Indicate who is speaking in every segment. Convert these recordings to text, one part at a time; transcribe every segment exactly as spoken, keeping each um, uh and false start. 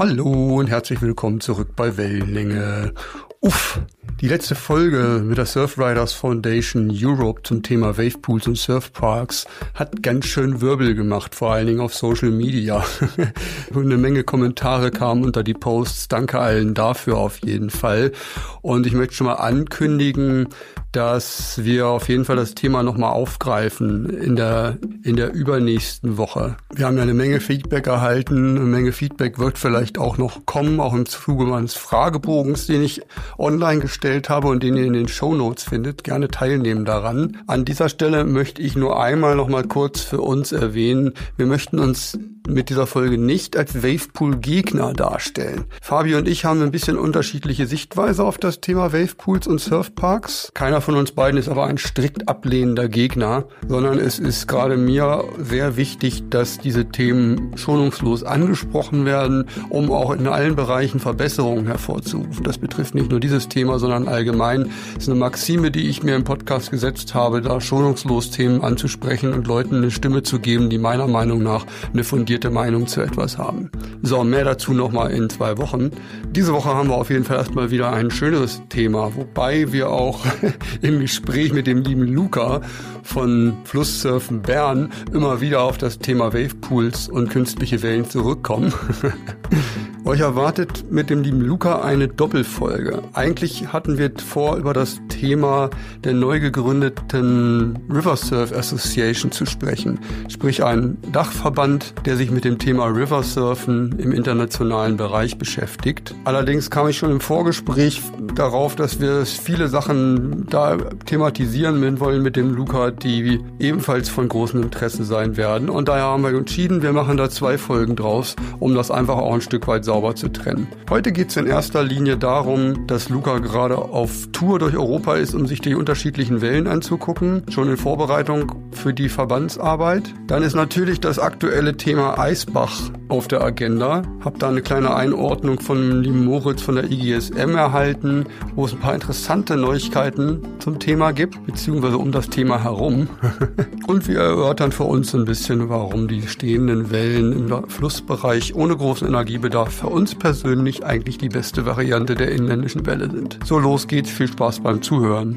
Speaker 1: Hallo und herzlich willkommen zurück bei Wellenlänge. Uff, die letzte Folge mit der Surfriders Foundation Europe zum Thema Wavepools und Surfparks hat ganz schön Wirbel gemacht, vor allen Dingen auf Social Media. Eine Menge Kommentare kamen unter die Posts, danke allen dafür auf jeden Fall. Und ich möchte schon mal ankündigen, dass wir auf jeden Fall das Thema nochmal aufgreifen in der in der übernächsten Woche. Wir haben ja eine Menge Feedback erhalten, eine Menge Feedback wird vielleicht auch noch kommen, auch im Zuge meines Fragebogens, den ich online gestellt habe und den ihr in den Shownotes findet. Gerne teilnehmen daran. An dieser Stelle möchte ich nur einmal nochmal kurz für uns erwähnen, wir möchten uns mit dieser Folge nicht als Wavepool-Gegner darstellen. Fabi und ich haben ein bisschen unterschiedliche Sichtweise auf das Thema Wavepools und Surfparks. Keiner von uns beiden ist aber ein strikt ablehnender Gegner, sondern es ist gerade mir sehr wichtig, dass diese Themen schonungslos angesprochen werden, um auch in allen Bereichen Verbesserungen hervorzurufen. Das betrifft nicht nur dieses Thema, sondern allgemein. Das ist eine Maxime, die ich mir im Podcast gesetzt habe, da schonungslos Themen anzusprechen und Leuten eine Stimme zu geben, die meiner Meinung nach eine fundierte Meinung zu etwas haben. So, mehr dazu nochmal in zwei Wochen. Diese Woche haben wir auf jeden Fall erstmal wieder ein schöneres Thema, wobei wir auch im Gespräch mit dem lieben Luca von Flusssurfen Bern immer wieder auf das Thema Wavepools und künstliche Wellen zurückkommen. Euch erwartet mit dem lieben Luca eine Doppelfolge. Eigentlich hatten wir vor, über das Thema der neu gegründeten River Surf Association zu sprechen. Sprich ein Dachverband, der sich mit dem Thema Riversurfen im internationalen Bereich beschäftigt. Allerdings kam ich schon im Vorgespräch darauf, dass wir viele Sachen da thematisieren wollen mit dem Luca, die ebenfalls von großem Interesse sein werden. Und daher haben wir entschieden, wir machen da zwei Folgen draus, um das einfach auch ein Stück weit sauber zu trennen. Heute geht es in erster Linie darum, dass Luca gerade auf Tour durch Europa ist, um sich die unterschiedlichen Wellen anzugucken, schon in Vorbereitung für die Verbandsarbeit. Dann ist natürlich das aktuelle Thema Eisbach auf der Agenda. Hab da eine kleine Einordnung von lieben Moritz von der I G S M erhalten, wo es ein paar interessante Neuigkeiten zum Thema gibt, beziehungsweise um das Thema herum. Und wir erörtern für uns ein bisschen, warum die stehenden Wellen im Flussbereich ohne großen Energiebedarf für uns persönlich eigentlich die beste Variante der inländischen Welle sind. So, los geht's. Viel Spaß beim Zuhören.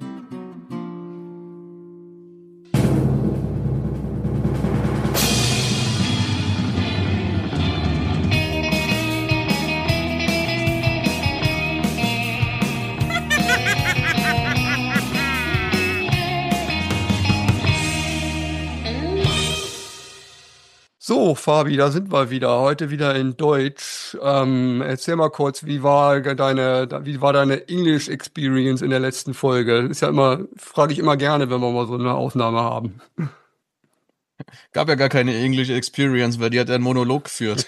Speaker 1: So, Fabi, da sind wir wieder. Heute wieder in Deutsch. Ähm, erzähl mal kurz, wie war deine, wie war deine English Experience in der letzten Folge? Ist ja immer, frage ich immer gerne, wenn wir mal so eine Aufnahme haben.
Speaker 2: Gab ja gar keine English Experience, weil die hat einen Monolog geführt.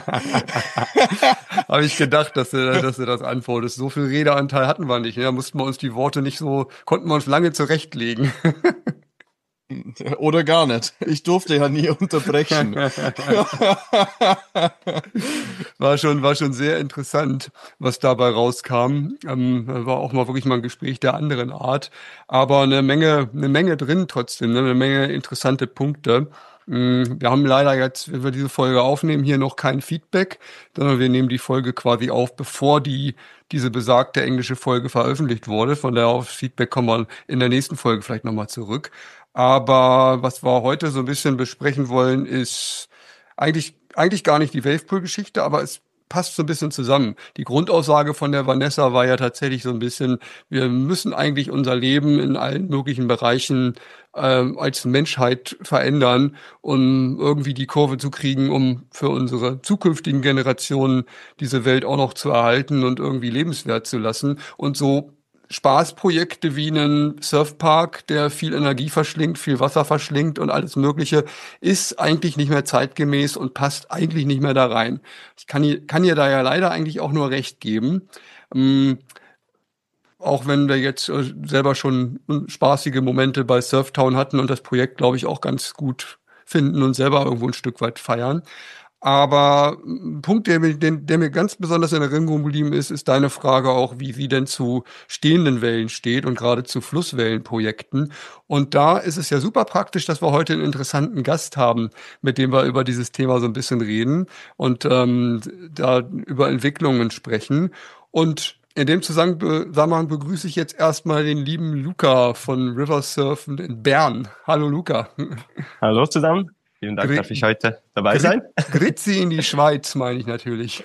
Speaker 1: Habe ich gedacht, dass du, dass du das antwortest. So viel Redeanteil hatten wir nicht. Ne? Da mussten wir uns die Worte nicht so, konnten wir uns lange zurechtlegen.
Speaker 2: Oder gar nicht. Ich durfte ja nie unterbrechen.
Speaker 1: War schon, war schon sehr interessant, was dabei rauskam. Ähm, war auch mal wirklich mal ein Gespräch der anderen Art. Aber eine Menge, eine Menge drin trotzdem, ne? Eine Menge interessante Punkte. Wir haben leider jetzt, wenn wir diese Folge aufnehmen, hier noch kein Feedback, sondern wir nehmen die Folge quasi auf, bevor die diese besagte englische Folge veröffentlicht wurde. Von daher auf Feedback kommen wir in der nächsten Folge vielleicht nochmal zurück. Aber was wir heute so ein bisschen besprechen wollen, ist eigentlich eigentlich gar nicht die Wavepool-Geschichte, aber es passt so ein bisschen zusammen. Die Grundaussage von der Vanessa war ja tatsächlich so ein bisschen, wir müssen eigentlich unser Leben in allen möglichen Bereichen ähm, als Menschheit verändern, um irgendwie die Kurve zu kriegen, um für unsere zukünftigen Generationen diese Welt auch noch zu erhalten und irgendwie lebenswert zu lassen. Und so Spaßprojekte wie einen Surfpark, der viel Energie verschlingt, viel Wasser verschlingt und alles Mögliche, ist eigentlich nicht mehr zeitgemäß und passt eigentlich nicht mehr da rein. Ich kann ihr, kann ihr da ja leider eigentlich auch nur recht geben. Ähm, auch wenn wir jetzt äh, selber schon spaßige Momente bei Surftown hatten und das Projekt, glaube ich, auch ganz gut finden und selber irgendwo ein Stück weit feiern. Aber ein Punkt, der mir, den, der mir ganz besonders in Erinnerung geblieben ist, ist deine Frage auch, wie sie denn zu stehenden Wellen steht und gerade zu Flusswellenprojekten. Und da ist es ja super praktisch, dass wir heute einen interessanten Gast haben, mit dem wir über dieses Thema so ein bisschen reden und ähm, da über Entwicklungen sprechen. Und in dem Zusammenhang begrüße ich jetzt erstmal den lieben Luca von Riversurfen in Bern. Hallo Luca.
Speaker 3: Hallo zusammen. Vielen Dank,
Speaker 1: Gri-
Speaker 3: darf ich heute dabei
Speaker 1: Gri-
Speaker 3: sein?
Speaker 1: Grüezi in die Schweiz, meine ich natürlich.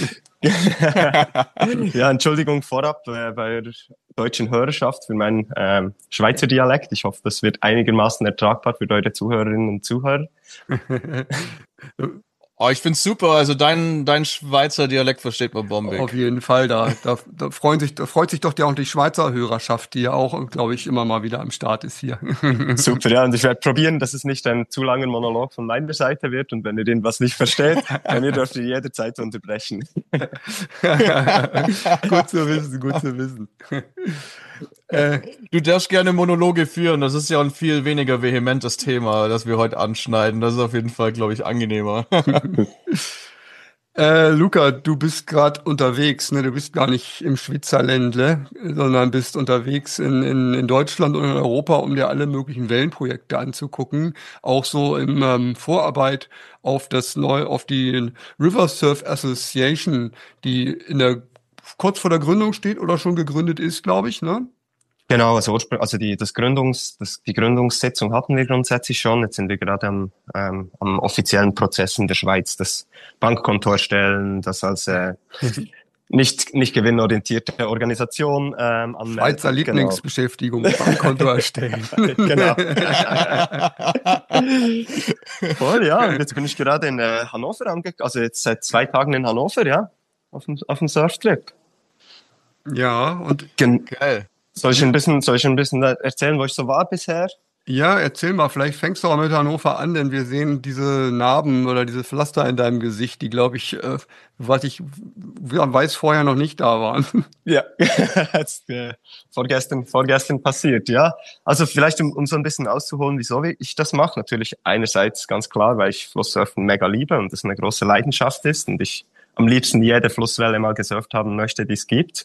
Speaker 3: Ja, Entschuldigung vorab äh, bei der deutschen Hörerschaft für meinen ähm, Schweizer Dialekt. Ich hoffe, das wird einigermaßen ertragbar für eure Zuhörerinnen und Zuhörer.
Speaker 2: Oh, ich find's super. Also dein, dein Schweizer Dialekt versteht man bombig.
Speaker 1: Auf jeden Fall, da, da, da, freuen sich, da freut sich doch ja auch die Schweizer Hörerschaft, die ja auch, glaube ich, immer mal wieder am Start ist hier.
Speaker 3: Super, ja, und ich werde probieren, dass es nicht ein zu langer Monolog von meiner Seite wird, und wenn ihr den was nicht versteht, dann ihr dürft ihr jederzeit unterbrechen.
Speaker 1: Gut zu wissen, gut zu wissen.
Speaker 2: Äh, du darfst gerne Monologe führen. Das ist ja ein viel weniger vehementes Thema, das wir heute anschneiden. Das ist auf jeden Fall, glaube ich, angenehmer.
Speaker 1: Äh, Luca, du bist gerade unterwegs, ne? Du bist gar nicht im Schwitzerländle, sondern bist unterwegs in, in, in Deutschland und in Europa, um dir alle möglichen Wellenprojekte anzugucken. Auch so im ähm, Vorarbeit auf das neu, auf die River Surf Association, die in der kurz vor der Gründung steht oder schon gegründet ist, glaube ich, ne?
Speaker 3: Genau, also, urspr- also die, das Gründungs, das, die Gründungssitzung hatten wir grundsätzlich schon. Jetzt sind wir gerade am, ähm, am offiziellen Prozess in der Schweiz, das Bankkonto erstellen, das als äh, nicht, nicht gewinnorientierte Organisation ähm, anmelden.
Speaker 1: Schweizer Lieblingsbeschäftigung, Bankkonto erstellen.
Speaker 3: Genau. Voll, ja. Und jetzt bin ich gerade in äh, Hannover angekommen, also jetzt seit zwei Tagen in Hannover, ja, auf dem, auf dem Surftrip.
Speaker 1: Ja, und
Speaker 3: Gen-
Speaker 2: Geil.
Speaker 3: Soll ich ein bisschen, soll ich ein bisschen erzählen, wo ich so war bisher?
Speaker 1: ja, erzähl mal, vielleicht fängst du auch mit Hannover an, denn wir sehen diese Narben oder diese Pflaster in deinem Gesicht, die, glaube ich, äh, was ich ja, weiß, vorher noch nicht da waren.
Speaker 3: Ja, jetzt, äh, vorgestern, vorgestern passiert, ja. Also vielleicht, um, um so ein bisschen auszuholen, wieso ich das mache. Natürlich einerseits ganz klar, weil ich Flusssurfen mega liebe und das eine große Leidenschaft ist und ich am liebsten jede Flusswelle mal gesurft haben möchte, die es gibt.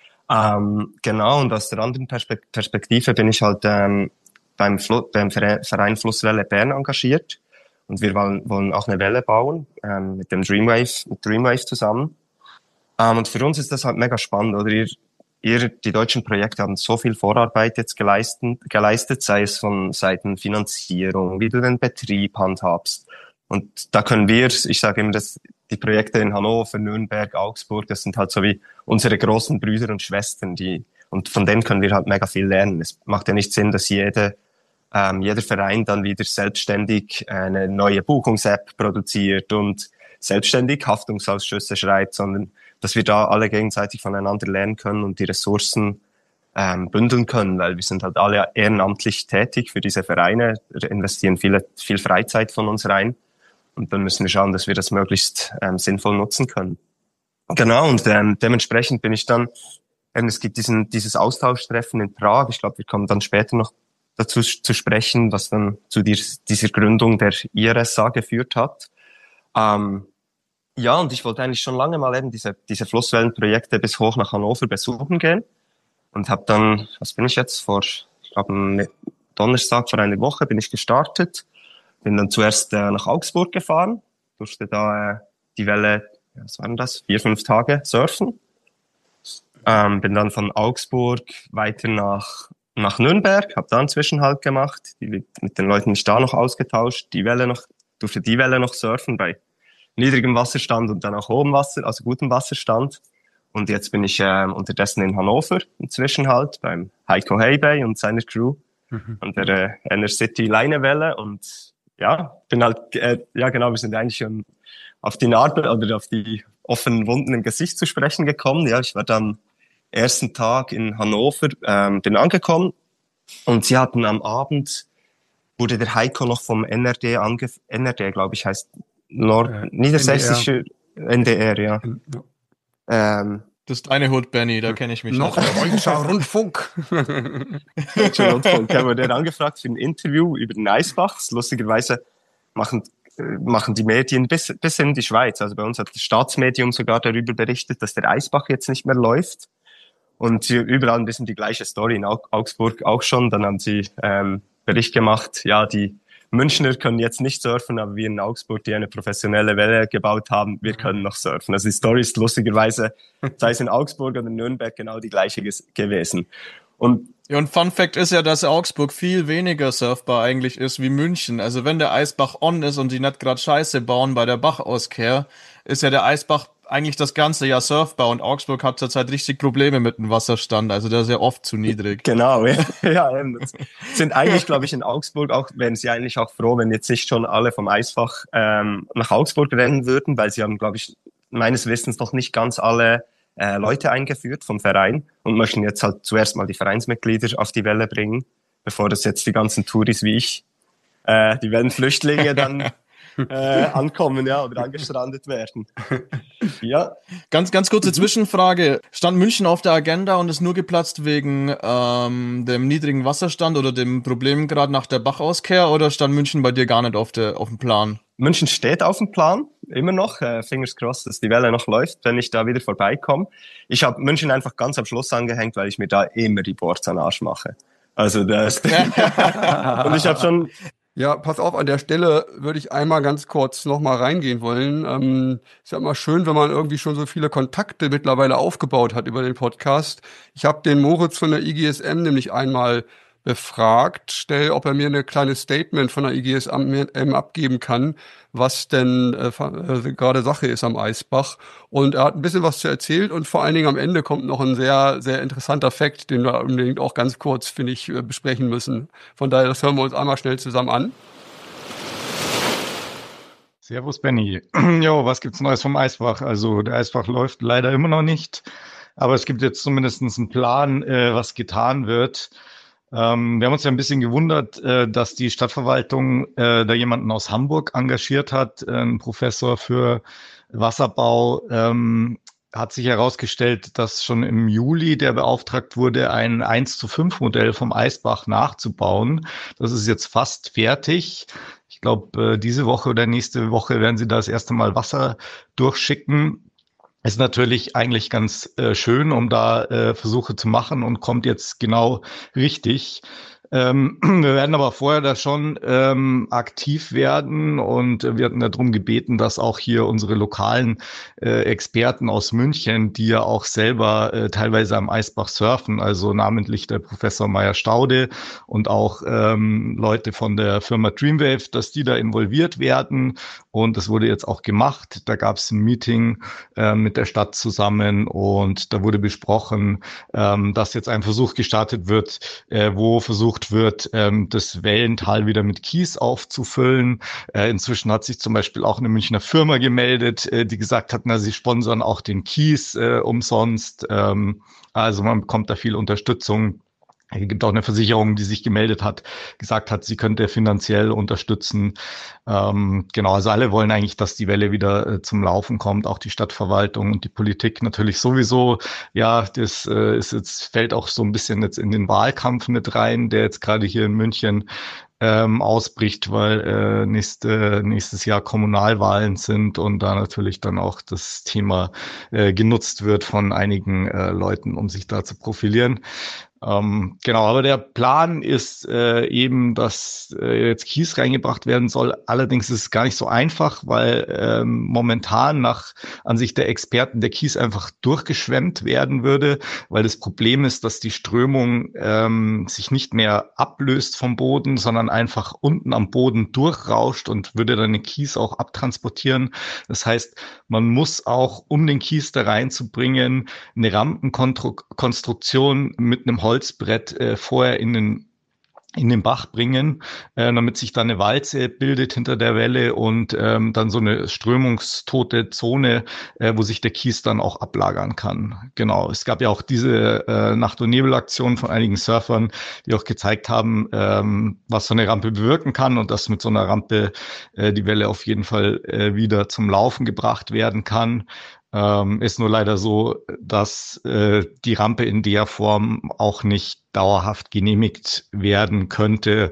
Speaker 3: Ähm, genau, und aus der anderen Perspek- Perspektive bin ich halt ähm, beim, Fl- beim Vere- Verein Flusswelle Bern engagiert. Und wir wollen, wollen auch eine Welle bauen, ähm, mit dem Dreamwave, mit Dreamwave zusammen. Ähm, und für uns ist das halt mega spannend, oder? Ihr, ihr, die deutschen Projekte haben so viel Vorarbeit jetzt geleistet, geleistet, sei es von Seiten Finanzierung, wie du den Betrieb handhabst. Und da können wir, ich sage immer, dass die Projekte in Hannover, Nürnberg, Augsburg, das sind halt so wie unsere großen Brüder und Schwestern, die, und von denen können wir halt mega viel lernen. Es macht ja nicht Sinn, dass jede, ähm, jeder Verein dann wieder selbstständig eine neue Buchungs-App produziert und selbstständig Haftungsausschüsse schreibt, sondern dass wir da alle gegenseitig voneinander lernen können und die Ressourcen ähm, bündeln können, weil wir sind halt alle ehrenamtlich tätig für diese Vereine, investieren viele, viel Freizeit von uns rein. Und dann müssen wir schauen, dass wir das möglichst ähm, sinnvoll nutzen können. Genau, und ähm, dementsprechend bin ich dann, ähm, es gibt diesen dieses Austauschtreffen in Prag. Ich glaube, wir kommen dann später noch dazu zu sprechen, was dann zu dies, dieser Gründung der I R S A geführt hat. Ähm, ja, und ich wollte eigentlich schon lange mal eben diese diese Flusswellenprojekte bis hoch nach Hannover besuchen gehen. Und habe dann, was bin ich jetzt, vor, ich glaube, am Donnerstag vor einer Woche bin ich gestartet. Bin dann zuerst äh, nach Augsburg gefahren, durfte da äh, die Welle, was waren das, vier, fünf Tage surfen. Ähm, bin dann von Augsburg weiter nach nach Nürnberg, habe da einen Zwischenhalt gemacht, die, mit den Leuten mich da noch ausgetauscht, die Welle noch, durfte die Welle noch surfen bei niedrigem Wasserstand und dann auch hohem Wasser, also gutem Wasserstand. Und jetzt bin ich äh, unterdessen in Hannover, im Zwischenhalt, beim Heiko Heybey und seiner Crew mhm. an der äh, Inner City Leinewelle. Und ja, bin halt, äh, ja genau, wir sind eigentlich schon auf die Narbe oder auf die offenen Wunden im Gesicht zu sprechen gekommen. Ja, ich war dann ersten Tag in Hannover, ähm, bin angekommen und sie hatten am Abend, wurde der Heiko noch vom N R D ange, N R D, glaube ich, heißt Nord, äh, Niedersächsische N D R, ja. ja.
Speaker 2: Ähm, das ist deine Hut, Benny, da kenne ich mich
Speaker 1: noch. Noch Deutscher Rundfunk.
Speaker 3: Deutscher Rundfunk. Ich habe den angefragt für ein Interview über den Eisbachs. Lustigerweise machen machen die Medien bis, bis in die Schweiz. Also bei uns hat das Staatsmedium sogar darüber berichtet, dass der Eisbach jetzt nicht mehr läuft. Und sie überall ein bisschen die gleiche Story, in Augsburg auch schon. Dann haben sie ähm, Bericht gemacht, ja, die Münchner können jetzt nicht surfen, aber wir in Augsburg, die eine professionelle Welle gebaut haben, wir können noch surfen. Also die Story ist lustigerweise, sei es in Augsburg oder in Nürnberg, genau die gleiche gewesen. Und
Speaker 2: ja, und Fun Fact ist ja, dass Augsburg viel weniger surfbar eigentlich ist wie München. Also wenn der Eisbach on ist und die nicht gerade Scheiße bauen bei der Bachauskehr, ist ja der Eisbach eigentlich das ganze Jahr surfbar und Augsburg hat zurzeit richtig Probleme mit dem Wasserstand. Also der ist ja oft zu niedrig.
Speaker 3: Genau, ja. ja sind eigentlich, glaube ich, in Augsburg auch, wären sie eigentlich auch froh, wenn jetzt nicht schon alle vom Eisbach ähm, nach Augsburg rennen würden, weil sie haben, glaube ich, meines Wissens noch nicht ganz alle äh, Leute eingeführt vom Verein und möchten jetzt halt zuerst mal die Vereinsmitglieder auf die Welle bringen, bevor das jetzt die ganzen Touris wie ich, äh, die Wellenflüchtlinge dann äh, ankommen, ja, oder angestrandet werden. Ja.
Speaker 2: Ganz, ganz kurze Zwischenfrage. Stand München auf der Agenda und ist nur geplatzt wegen ähm, dem niedrigen Wasserstand oder dem Problem gerade nach der Bachauskehr oder stand München bei dir gar nicht auf, der, auf dem Plan?
Speaker 3: München steht auf dem Plan, immer noch. Äh, fingers crossed, dass die Welle noch läuft, wenn ich da wieder vorbeikomme. Ich habe München einfach ganz am Schluss angehängt, weil ich mir da immer die Boards an den Arsch mache. Also das... und ich habe schon...
Speaker 1: Ja, pass auf, an der Stelle würde ich einmal ganz kurz nochmal reingehen wollen. Ähm, ist ja immer schön, wenn man irgendwie schon so viele Kontakte mittlerweile aufgebaut hat über den Podcast. Ich habe den Moritz von der I G S M nämlich einmal befragt, stell, ob er mir eine kleine Statement von der I G S M abgeben kann, was denn äh, äh, gerade Sache ist am Eisbach. Und er hat ein bisschen was zu erzählt und vor allen Dingen am Ende kommt noch ein sehr, sehr interessanter Fakt, den wir unbedingt auch ganz kurz, finde ich, äh, besprechen müssen. Von daher, das hören wir uns einmal schnell zusammen an.
Speaker 4: Servus Benny. Jo, was gibt's Neues vom Eisbach? Also der Eisbach läuft leider immer noch nicht, aber es gibt jetzt zumindest einen Plan, äh, was getan wird. Ähm, wir haben uns ja ein bisschen gewundert, äh, dass die Stadtverwaltung äh, da jemanden aus Hamburg engagiert hat, äh, ein Professor für Wasserbau. Ähm, hat sich herausgestellt, dass schon im Juli der beauftragt wurde, ein eins zu fünf Modell vom Eisbach nachzubauen. Das ist jetzt fast fertig. Ich glaube, äh, diese Woche oder nächste Woche werden sie da das erste Mal Wasser durchschicken. Ist natürlich eigentlich ganz äh, schön, um da äh, Versuche zu machen und kommt jetzt genau richtig. Ähm, wir werden aber vorher da schon ähm, aktiv werden und wir hatten darum gebeten, dass auch hier unsere lokalen äh, Experten aus München, die ja auch selber äh, teilweise am Eisbach surfen, also namentlich der Professor Meyer-Staude und auch ähm, Leute von der Firma Dreamwave, dass die da involviert werden. Und das wurde jetzt auch gemacht. Da gab es ein Meeting äh, mit der Stadt zusammen und da wurde besprochen, ähm, dass jetzt ein Versuch gestartet wird, äh, wo versucht wird, ähm, das Wellental wieder mit Kies aufzufüllen. Äh, inzwischen hat sich zum Beispiel auch eine Münchner Firma gemeldet, äh, die gesagt hat, na, sie sponsern auch den Kies äh, umsonst. Ähm, also man bekommt da viel Unterstützung. Es gibt auch eine Versicherung, die sich gemeldet hat, gesagt hat, sie könnte finanziell unterstützen. Ähm, genau, also alle wollen eigentlich, dass die Welle wieder äh, zum Laufen kommt, auch die Stadtverwaltung und die Politik natürlich sowieso. Ja, das äh, ist jetzt fällt auch so ein bisschen jetzt in den Wahlkampf mit rein, der jetzt gerade hier in München ähm, ausbricht, weil äh, nächste, nächstes Jahr Kommunalwahlen sind und da natürlich dann auch das Thema äh, genutzt wird von einigen äh, Leuten, um sich da zu profilieren. Ähm, genau, aber der Plan ist äh, eben, dass äh, jetzt Kies reingebracht werden soll. Allerdings ist es gar nicht so einfach, weil ähm, momentan nach Ansicht der Experten der Kies einfach durchgeschwemmt werden würde, weil das Problem ist, dass die Strömung ähm, sich nicht mehr ablöst vom Boden, sondern einfach unten am Boden durchrauscht und würde dann den Kies auch abtransportieren. Das heißt, man muss auch, um den Kies da reinzubringen, eine Rampenkonstruktion mit einem Holzbrett äh, vorher in den in den Bach bringen, äh, damit sich da eine Walze bildet hinter der Welle und ähm, dann so eine strömungstote Zone, äh, wo sich der Kies dann auch ablagern kann. Genau, es gab ja auch diese äh, Nacht- und Nebelaktion von einigen Surfern, die auch gezeigt haben, ähm, was so eine Rampe bewirken kann und dass mit so einer Rampe äh, die Welle auf jeden Fall äh, wieder zum Laufen gebracht werden kann. Ähm, ist nur leider so, dass äh, die Rampe in der Form auch nicht dauerhaft genehmigt werden könnte.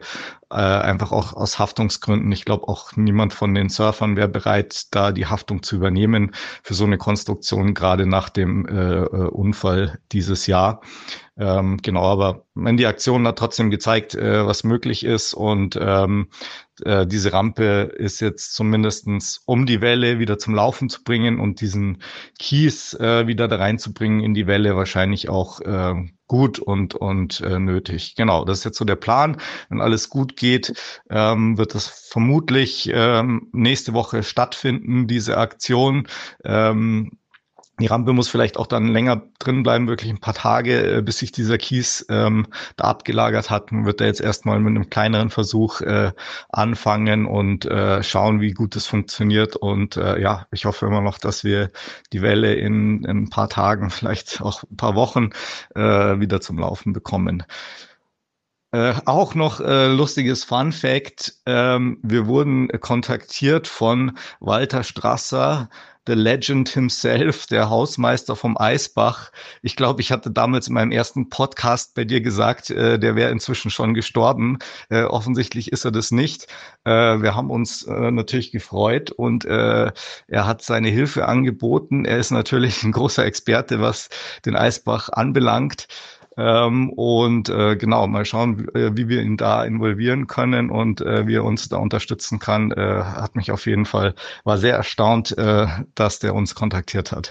Speaker 4: Äh, einfach auch aus Haftungsgründen. Ich glaube auch niemand von den Surfern wäre bereit, da die Haftung zu übernehmen für so eine Konstruktion, gerade nach dem äh, Unfall dieses Jahr. Ähm, genau, aber die Aktion hat trotzdem gezeigt, äh, was möglich ist, und ähm, äh, diese Rampe ist jetzt zumindestens, um die Welle wieder zum Laufen zu bringen und diesen Kies äh, wieder da reinzubringen in die Welle, wahrscheinlich auch äh, gut und und äh, nötig. Genau, das ist jetzt so der Plan. Wenn alles gut geht, ähm, wird das vermutlich ähm, nächste Woche stattfinden, diese Aktion. Ähm, Die Rampe muss vielleicht auch dann länger drin bleiben, wirklich ein paar Tage, äh, bis sich dieser Kies ähm, da abgelagert hat. Man wird da jetzt erstmal mit einem kleineren Versuch äh, anfangen und äh, schauen, wie gut das funktioniert. Und äh, ja, ich hoffe immer noch, dass wir die Welle in, in ein paar Tagen, vielleicht auch ein paar Wochen äh, wieder zum Laufen bekommen. Äh, auch noch äh, lustiges Fun Fact, ähm, wir wurden kontaktiert von Walter Strasser, the Legend himself, der Hausmeister vom Eisbach. Ich glaube, ich hatte damals in meinem ersten Podcast bei dir gesagt, äh, der wäre inzwischen schon gestorben. Äh, offensichtlich ist er das nicht. Äh, wir haben uns äh, natürlich gefreut, und äh, er hat seine Hilfe angeboten. Er ist natürlich ein großer Experte, was den Eisbach anbelangt. Ähm, und äh, genau, mal schauen, wie, wie wir ihn da involvieren können und äh, wie er uns da unterstützen kann. Äh, hat mich auf jeden Fall, war sehr erstaunt, äh, dass der uns kontaktiert hat.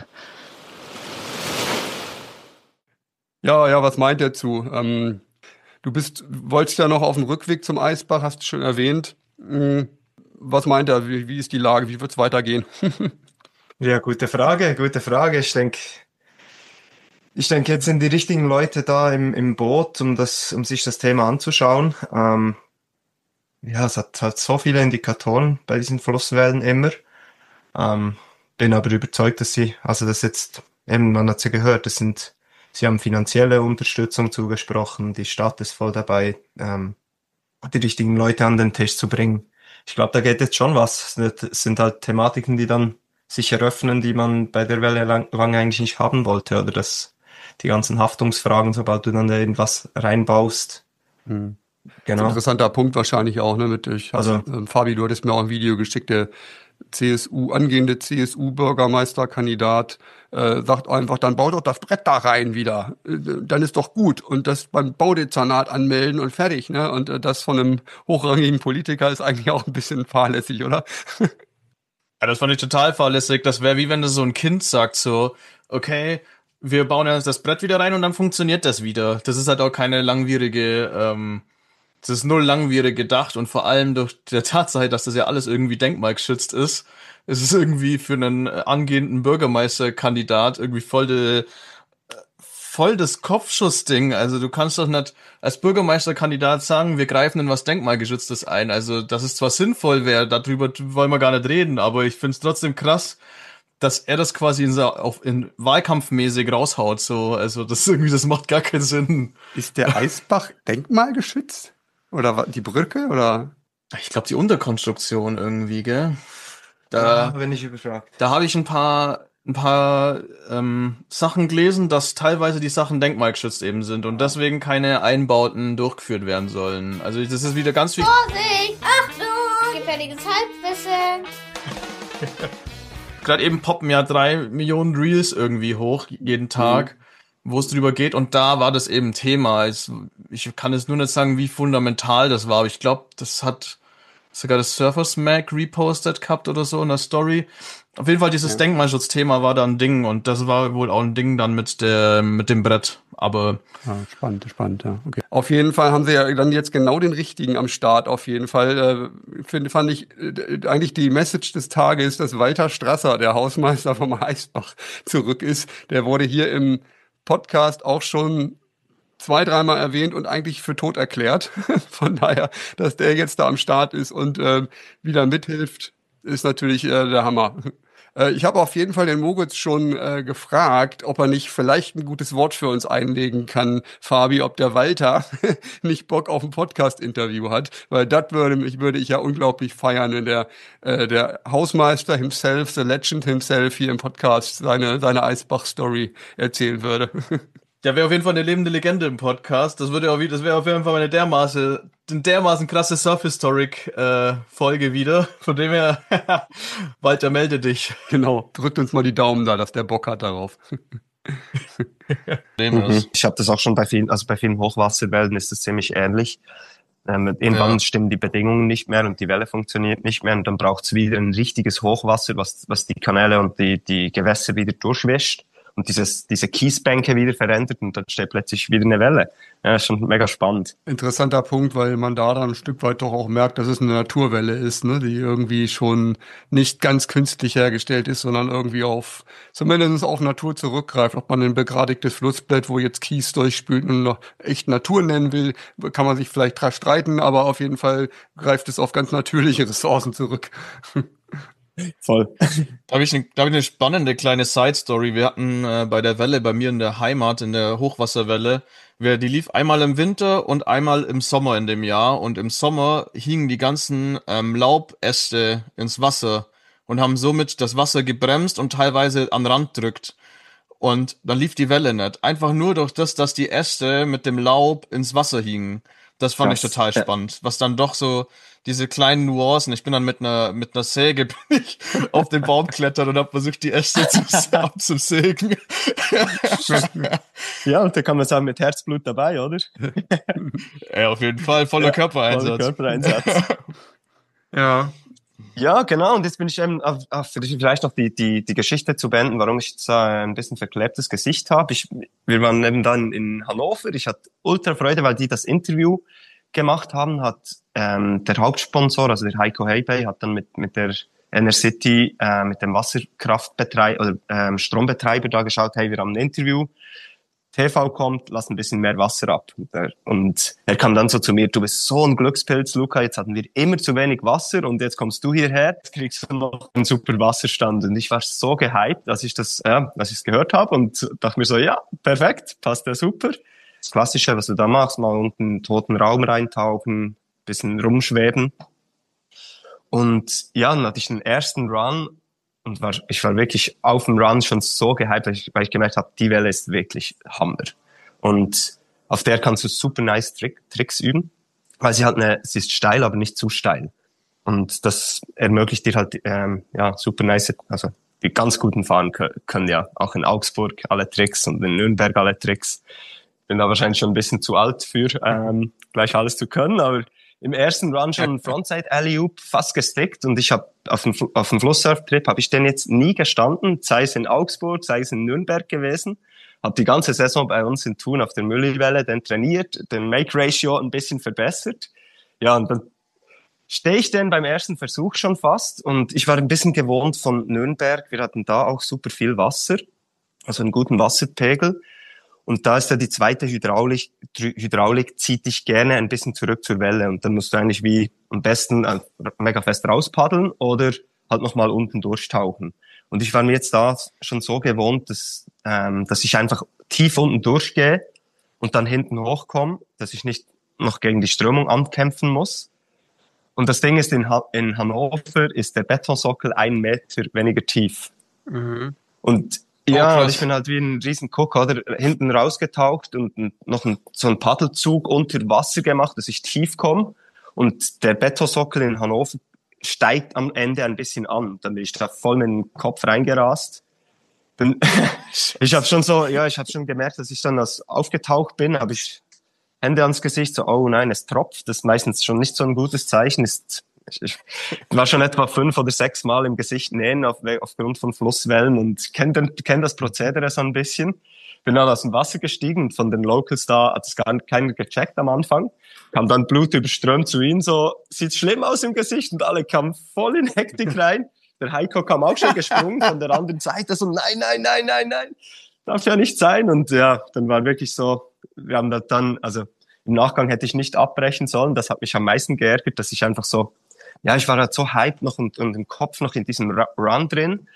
Speaker 1: Ja, ja, was meint er zu? Ähm, du bist, wolltest ja noch auf dem Rückweg zum Eisbach, hast du schon erwähnt. Hm, was meint er? Wie, wie ist die Lage? Wie wird es weitergehen?
Speaker 3: Ja, gute Frage, gute Frage. Ich denke, ich denke, jetzt sind die richtigen Leute da im, im Boot, um das, um sich das Thema anzuschauen. Ähm, ja, es hat halt so viele Indikatoren bei diesen Flusswellen immer. Ähm, bin aber überzeugt, dass sie, also das jetzt, eben, man hat ja gehört, das sind, sie haben finanzielle Unterstützung zugesprochen, die Stadt ist voll dabei, ähm, die richtigen Leute an den Tisch zu bringen. Ich glaube, da geht jetzt schon was. Es sind halt Thematiken, die dann sich eröffnen, die man bei der Welle lang, lange eigentlich nicht haben wollte, oder das, die ganzen Haftungsfragen, sobald du dann da irgendwas reinbaust.
Speaker 1: Hm.
Speaker 3: Genau.
Speaker 1: Interessanter Punkt wahrscheinlich auch, ne? Mit, ich,
Speaker 3: Also,
Speaker 1: ähm, Fabi, du hattest mir auch ein Video geschickt, der C S U, angehende C S U-Bürgermeisterkandidat, äh, sagt einfach, dann bau doch das Brett da rein wieder. Äh, dann ist doch gut. Und das beim Baudezernat anmelden und fertig, ne? Und äh, das von einem hochrangigen Politiker ist eigentlich auch ein bisschen fahrlässig, oder?
Speaker 2: Ja, das fand ich total fahrlässig. Das wäre wie wenn das so ein Kind sagt, so, okay, wir bauen jetzt das Brett wieder rein und dann funktioniert das wieder. Das ist halt auch keine langwierige, ähm, das ist null langwierig gedacht, und vor allem durch der Tatsache, dass das ja alles irgendwie denkmalgeschützt ist, ist es irgendwie für einen angehenden Bürgermeisterkandidat irgendwie voll de, voll das Kopfschussding. Also du kannst doch nicht als Bürgermeisterkandidat sagen, wir greifen in was Denkmalgeschütztes ein. Also dass es zwar sinnvoll wäre, darüber wollen wir gar nicht reden, aber ich find's trotzdem krass, dass er das quasi in, so, auf, in Wahlkampfmäßig raushaut. So, also das irgendwie, das macht gar keinen Sinn.
Speaker 1: Ist der Eisbach denkmalgeschützt? Oder wa- die Brücke? Oder?
Speaker 2: Ich glaube, die Unterkonstruktion irgendwie, gell? Da,
Speaker 3: wenn ich überfragt.
Speaker 2: da habe ich ein paar ein paar ähm, Sachen gelesen, dass teilweise die Sachen denkmalgeschützt eben sind und deswegen keine Einbauten durchgeführt werden sollen. Also das ist wieder ganz viel.
Speaker 5: Vorsicht! Achtung! Gefährliches Halbwissen!
Speaker 2: Gerade eben poppen ja drei Millionen Reels irgendwie hoch jeden Tag, mhm. wo es drüber geht, und da war das eben Thema. Ich, ich kann jetzt nur nicht sagen, wie fundamental das war, aber ich glaube, das hat sogar das Surfers Mag repostet gehabt oder so in der Story. Auf jeden Fall dieses ja. Denkmalschutzthema war da ein Ding, und das war wohl auch ein Ding dann mit der mit dem Brett. Aber
Speaker 1: ja, spannend, spannend, ja. Okay. Auf jeden Fall haben sie ja dann jetzt genau den richtigen am Start. Auf jeden Fall äh, find, fand ich äh, eigentlich die Message des Tages, dass Walter Strasser, der Hausmeister vom Eisbach, zurück ist. Der wurde hier im Podcast auch schon zwei, dreimal erwähnt und eigentlich für tot erklärt. Von daher, dass der jetzt da am Start ist und äh, wieder mithilft, ist natürlich äh, der Hammer. Äh, ich habe auf jeden Fall den Moritz schon äh, gefragt, ob er nicht vielleicht ein gutes Wort für uns einlegen kann, Fabi, ob der Walter nicht Bock auf ein Podcast-Interview hat, weil das würde mich, würde ich ja unglaublich feiern, wenn der äh, der Hausmeister himself, the Legend himself hier im Podcast seine seine Eisbach-Story erzählen würde.
Speaker 2: Der wäre auf jeden Fall eine lebende Legende im Podcast. Das würde auch wieder, das wäre auf jeden Fall eine dermaßen, eine dermaßen krasse Surf-Historic-Folge äh, wieder. Von dem her, Walter, melde dich.
Speaker 1: Genau, drückt uns mal die Daumen da, dass der Bock hat darauf.
Speaker 3: Mhm. Ich habe das auch schon bei vielen, also bei vielen Hochwasserwellen ist das ziemlich ähnlich. Ähm, irgendwann ja. stimmen die Bedingungen nicht mehr und die Welle funktioniert nicht mehr und dann braucht's wieder ein richtiges Hochwasser, was, was die Kanäle und die, die Gewässer wieder durchwäscht und dieses, diese Kiesbänke wieder verändert und dann steht plötzlich wieder eine Welle. Ja, schon mega spannend.
Speaker 1: Interessanter Punkt, weil man da dann ein Stück weit doch auch merkt, dass es eine Naturwelle ist, ne, die irgendwie schon nicht ganz künstlich hergestellt ist, sondern irgendwie auf, zumindest auf Natur zurückgreift. Ob man ein begradigtes Flussbett, wo jetzt Kies durchspült und noch echt Natur nennen will, kann man sich vielleicht dran streiten, aber auf jeden Fall greift es auf ganz natürliche Ressourcen zurück.
Speaker 3: Voll.
Speaker 2: Da habe ich, ne, da hab ich eine spannende kleine Side-Story. Wir hatten äh, bei der Welle bei mir in der Heimat, in der Hochwasserwelle, wir, die lief einmal im Winter und einmal im Sommer in dem Jahr. Und im Sommer hingen die ganzen ähm, Laubäste ins Wasser und haben somit das Wasser gebremst und teilweise an den Rand drückt. Und dann lief die Welle nicht. Einfach nur durch das, dass die Äste mit dem Laub ins Wasser hingen. Das fand Krass. ich total spannend. Was dann doch so diese kleinen Nuancen. Ich bin dann mit einer mit einer Säge bin ich auf den Baum klettert und habe versucht, die Äste zu abzusägen.
Speaker 3: Ja, und da kann man sagen, mit Herzblut dabei, oder?
Speaker 2: Ja, auf jeden Fall. Voller ja, Körpereinsatz. Voller
Speaker 3: Körpereinsatz.
Speaker 1: Ja.
Speaker 3: Ja, genau. Und jetzt bin ich eben, auf, auf, vielleicht noch die, die, die Geschichte zu beenden, warum ich jetzt äh, ein bisschen verklebtes Gesicht habe. Ich, wir waren eben dann in Hannover. Ich hatte ultra Freude, weil die das Interview gemacht haben, hat ähm, der Hauptsponsor, also der Heiko Heibey, hat dann mit, mit der Enercity, äh, mit dem Wasserkraftbetreiber oder ähm, Strombetreiber da geschaut, hey, wir haben ein Interview. T V kommt, lass ein bisschen mehr Wasser ab. Und er, und er kam dann so zu mir, du bist so ein Glückspilz, Luca, jetzt hatten wir immer zu wenig Wasser und jetzt kommst du hierher, jetzt kriegst du noch einen super Wasserstand. Und ich war so gehypt, als ich das, ja, als ich es gehört habe und dachte mir so, ja, perfekt, passt ja super. Das Klassische, was du da machst, mal unten in den toten Raum reintauchen, bisschen rumschweben. Und ja, dann hatte ich den ersten Run und war, ich war wirklich auf dem Run schon so gehypt, weil ich, weil ich gemerkt habe, die Welle ist wirklich Hammer. Und auf der kannst du super nice Trick, Tricks üben, weil sie halt eine, sie ist steil, aber nicht zu steil. Und das ermöglicht dir halt, ähm, ja, super nice, also die ganz guten fahren können, können ja auch in Augsburg alle Tricks und in Nürnberg alle Tricks. Bin da wahrscheinlich schon ein bisschen zu alt für, ähm, gleich alles zu können, aber im ersten Run schon Frontside Alley-Oop fast gestickt und ich habe auf dem, auf dem Flusssurf-Trip habe ich den jetzt nie gestanden, sei es in Augsburg, sei es in Nürnberg gewesen. Habe die ganze Saison bei uns in Thun auf der Mülliwelle den trainiert, den Make-Ratio ein bisschen verbessert. Ja, und dann stehe ich denn beim ersten Versuch schon fast und ich war ein bisschen gewohnt von Nürnberg. Wir hatten da auch super viel Wasser, also einen guten Wasserpegel. Und da ist ja die zweite Hydraulik, Hydraulik zieht dich gerne ein bisschen zurück zur Welle. Und dann musst du eigentlich wie am besten mega fest rauspaddeln oder halt nochmal unten durchtauchen. Und ich war mir jetzt da schon so gewohnt, dass, ähm, dass ich einfach tief unten durchgehe und dann hinten hochkomme, dass ich nicht noch gegen die Strömung ankämpfen muss. Und das Ding ist, in, ha- in Hannover ist der Betonsockel ein Meter weniger tief. Mhm. Und ja, oh, ich bin halt wie ein riesen Cook, oder? Hinten rausgetaucht und noch ein, so einen Paddelzug unter Wasser gemacht, dass ich tief komme. Und der Betonsockel in Hannover steigt am Ende ein bisschen an. Dann bin ich da voll mit dem Kopf reingerast. Dann, ich habe schon so, ja, ich habe schon gemerkt, dass ich dann als aufgetaucht bin, habe ich Hände ans Gesicht, so, oh nein, es tropft. Das ist meistens schon nicht so ein gutes Zeichen. Ist Ich, ich war schon etwa fünf oder sechs Mal im Gesicht nähen auf, aufgrund von Flusswellen und kenne kenn das Prozedere so ein bisschen. Bin dann aus dem Wasser gestiegen und von den Locals da hat es gar keiner gecheckt am Anfang. Kam dann blutüberströmt zu ihm, so, sieht schlimm aus im Gesicht und alle kamen voll in Hektik rein. Der Heiko kam auch schon gesprungen von der anderen Seite, so, nein, nein, nein, nein, nein, darf ja nicht sein. Und ja, dann war wirklich so, wir haben das dann, also im Nachgang hätte ich nicht abbrechen sollen. Das hat mich am meisten geärgert, dass ich einfach so, ja, ich war halt so hyped noch und, und im Kopf noch in diesem Run drin.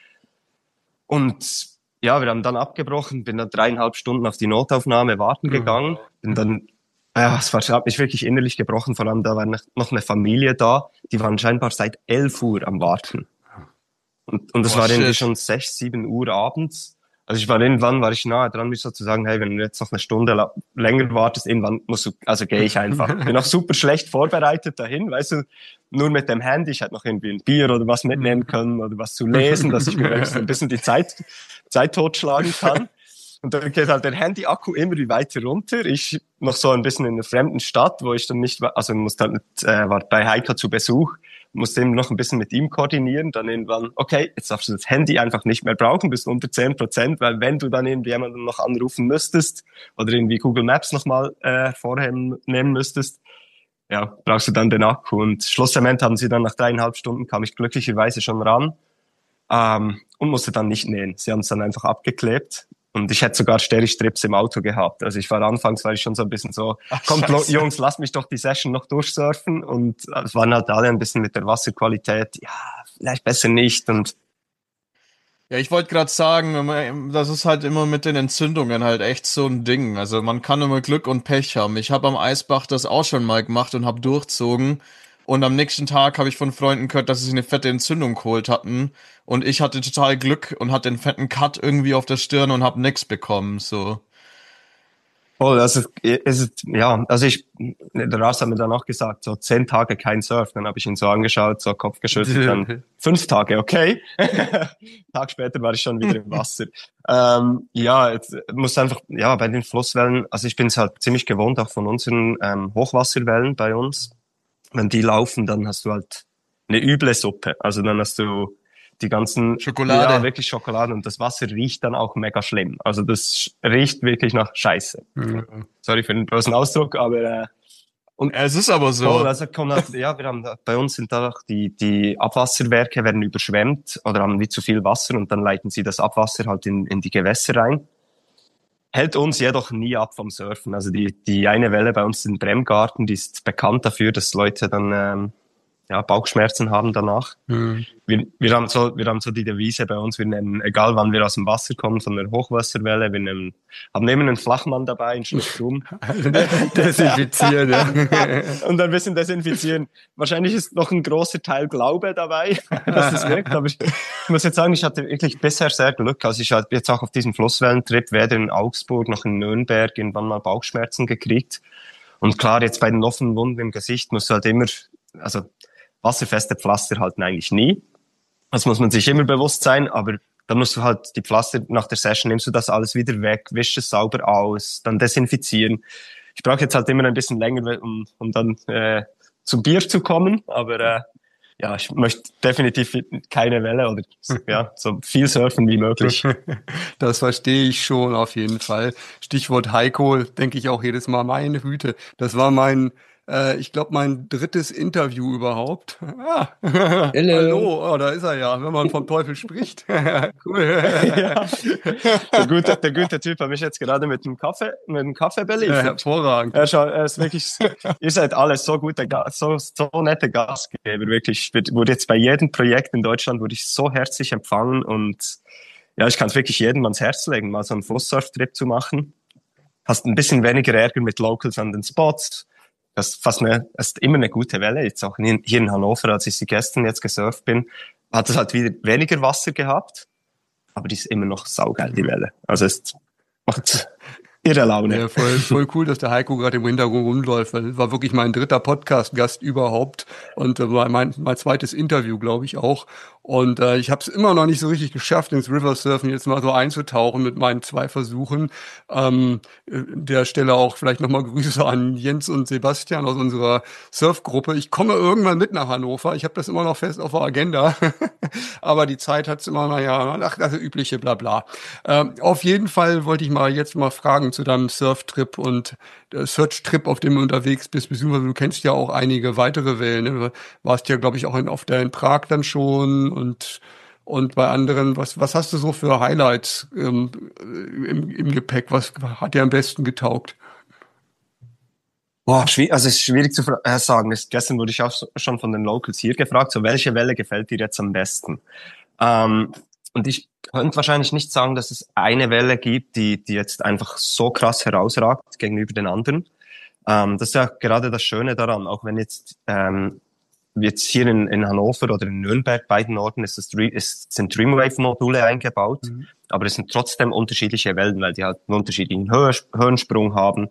Speaker 3: Und ja, wir haben dann abgebrochen, bin dann dreieinhalb Stunden auf die Notaufnahme warten gegangen. Bin dann, ja, es war, hat mich wirklich innerlich gebrochen. Vor allem, da war noch eine Familie da, die waren scheinbar seit elf Uhr am Warten. Und, und es oh, war irgendwie schon sechs, sieben Uhr abends. Also ich war irgendwann, war ich nahe dran, mich so zu sagen, hey, wenn du jetzt noch eine Stunde la- länger wartest, irgendwann musst du, also gehe ich einfach. Bin auch super schlecht vorbereitet dahin, weißt du, nur mit dem Handy. Ich hätte noch irgendwie ein Bier oder was mitnehmen können oder was zu lesen, dass ich mir wenigstens ein bisschen die Zeit, Zeit totschlagen kann. Und dann geht halt der Handy-Akku immer wie weiter runter. Ich noch so ein bisschen in einer fremden Stadt, wo ich dann nicht, also musste halt mit, äh, war bei Heiko zu Besuch, musste eben noch ein bisschen mit ihm koordinieren. Dann irgendwann, okay, jetzt darfst du das Handy einfach nicht mehr brauchen, bist unter zehn Prozent, weil wenn du dann irgendwie jemanden noch anrufen müsstest oder irgendwie Google Maps nochmal äh, vorher nehmen müsstest, ja, brauchst du dann den Akku. Und schlussendlich haben sie dann nach dreieinhalb Stunden, kam ich glücklicherweise schon ran ähm, und musste dann nicht nähen. Sie haben es dann einfach abgeklebt. Und ich hätte sogar Stereo-Strips im Auto gehabt. Also ich war anfangs, war ich schon so ein bisschen so, Ach, kommt Scheiße. Jungs, lasst mich doch die Session noch durchsurfen. Und es waren halt alle ein bisschen mit der Wasserqualität, ja, vielleicht besser nicht. Und
Speaker 2: Ja, ich wollte gerade sagen, das ist halt immer mit den Entzündungen halt echt so ein Ding. Also man kann immer Glück und Pech haben. Ich habe am Eisbach das auch schon mal gemacht und habe durchzogen. Und am nächsten Tag habe ich von Freunden gehört, dass sie sich eine fette Entzündung geholt hatten. Und ich hatte total Glück und hatte einen fetten Cut irgendwie auf der Stirn und habe nix bekommen. So.
Speaker 3: voll, also es ist, ja, also ich, der Ras hat mir dann auch gesagt, so zehn Tage kein Surf. Dann habe ich ihn so angeschaut, so Kopf geschüttelt, dann fünf Tage, okay. Tag später war ich schon wieder im Wasser. ähm, ja, jetzt muss einfach, ja, bei den Flusswellen, also ich bin es halt ziemlich gewohnt, auch von unseren ähm, Hochwasserwellen bei uns. Wenn die laufen, dann hast du halt eine üble Suppe. Also dann hast du die ganzen
Speaker 2: Schokolade.
Speaker 3: Ja, wirklich Schokolade. Und das Wasser riecht dann auch mega schlimm. Also das riecht wirklich nach Scheiße. Mhm. Sorry für den bösen Ausdruck, aber äh,
Speaker 2: und es ist aber so.
Speaker 3: Voll, also kommt halt, ja, wir haben bei uns sind da auch die die Abwasserwerke werden überschwemmt oder haben wie zu viel Wasser und dann leiten sie das Abwasser halt in in die Gewässer rein. Hält uns jedoch nie ab vom Surfen. Also die die eine Welle bei uns in Bremgarten, die ist bekannt dafür, dass Leute dann ähm, ja Bauchschmerzen haben danach. Mhm. Wir wir haben so wir haben so die Devise bei uns, wir nehmen, egal wann wir aus dem Wasser kommen, von der Hochwasserwelle, wir nehmen, haben nehmen einen Flachmann dabei, einen Schluck rum.
Speaker 1: Desinfizieren, ja.
Speaker 3: Und ein bisschen desinfizieren. Wahrscheinlich ist noch ein großer Teil Glaube dabei, dass es wirkt. Aber ich muss jetzt sagen, ich hatte wirklich bisher sehr Glück. Also ich habe jetzt auch auf diesem Flusswellentrip weder in Augsburg noch in Nürnberg irgendwann mal Bauchschmerzen gekriegt. Und klar, jetzt bei den offenen Wunden im Gesicht musst du halt immer, also wasserfeste Pflaster halten eigentlich nie. Das muss man sich immer bewusst sein, aber dann musst du halt die Pflaster nach der Session, nimmst du das alles wieder weg, wischst es sauber aus, dann desinfizieren. Ich brauche jetzt halt immer ein bisschen länger, um, um dann äh, zum Bier zu kommen, aber äh, ja, ich möchte definitiv keine Welle oder ja, so viel surfen wie möglich.
Speaker 1: Das verstehe ich schon auf jeden Fall. Stichwort Heiko, denke ich auch jedes Mal, meine Güte, das war mein Äh, ich glaube, mein drittes Interview überhaupt. Ah. Hallo, oh, da ist er ja, wenn man vom Teufel spricht. Cool.
Speaker 3: Ja. Der gute, der gute Typ hat mich jetzt gerade mit dem Kaffee, mit dem Kaffee beliefert.
Speaker 1: Ja, hervorragend.
Speaker 3: Er, schau, er ist wirklich, ihr seid alle so gute, so, so nette Gastgeber, wirklich. Ich wurde jetzt bei jedem Projekt in Deutschland wurde ich so herzlich empfangen und ja, ich kann es wirklich jedem ans Herz legen, mal so einen Flusssurf-Trip zu machen. Hast ein bisschen weniger Ärger mit Locals an den Spots. Das ist fast eine, das ist immer eine gute Welle. Jetzt auch hier in Hannover, als ich sie gestern jetzt gesurft bin, hat es halt wieder weniger Wasser gehabt, aber die ist immer noch saugeil, die Welle. Also es macht irre Laune.
Speaker 1: Ja, voll, voll cool, dass der Heiko gerade im Hintergrund rumläuft, weil das war wirklich mein dritter Podcast-Gast überhaupt und äh, mein, mein zweites Interview, glaube ich, auch. Und äh, ich habe es immer noch nicht so richtig geschafft, ins Riversurfen jetzt mal so einzutauchen mit meinen zwei Versuchen. Ähm, der Stelle auch vielleicht nochmal Grüße an Jens und Sebastian aus unserer Surfgruppe. Ich komme irgendwann mit nach Hannover. Ich habe das immer noch fest auf der Agenda. Aber die Zeit hat's immer, naja, ach, das übliche Blabla. Ähm, auf jeden Fall wollte ich mal jetzt mal fragen zu deinem Surftrip und äh, Search-Trip, auf dem du unterwegs bist, beziehungsweise du kennst ja auch einige weitere Wellen. Ne? Du warst ja, glaube ich, auch in, auf der in Prag dann schon und und bei anderen, was was hast du so für Highlights ähm, im, im Gepäck? Was hat dir am besten getaugt?
Speaker 3: Boah, schwierig, also es ist schwierig zu äh, sagen. Gestern wurde ich auch schon von den Locals hier gefragt, so welche Welle gefällt dir jetzt am besten? Ähm, und ich könnte wahrscheinlich nicht sagen, dass es eine Welle gibt, die die jetzt einfach so krass herausragt gegenüber den anderen. Ähm, das ist ja gerade das Schöne daran, auch wenn jetzt ähm, jetzt hier in, in Hannover oder in Nürnberg, beiden Orten, ist das, ist, sind Dreamwave-Module eingebaut, mhm. aber es sind trotzdem unterschiedliche Wellen, weil die halt einen unterschiedlichen Höhe, Höhensprung haben.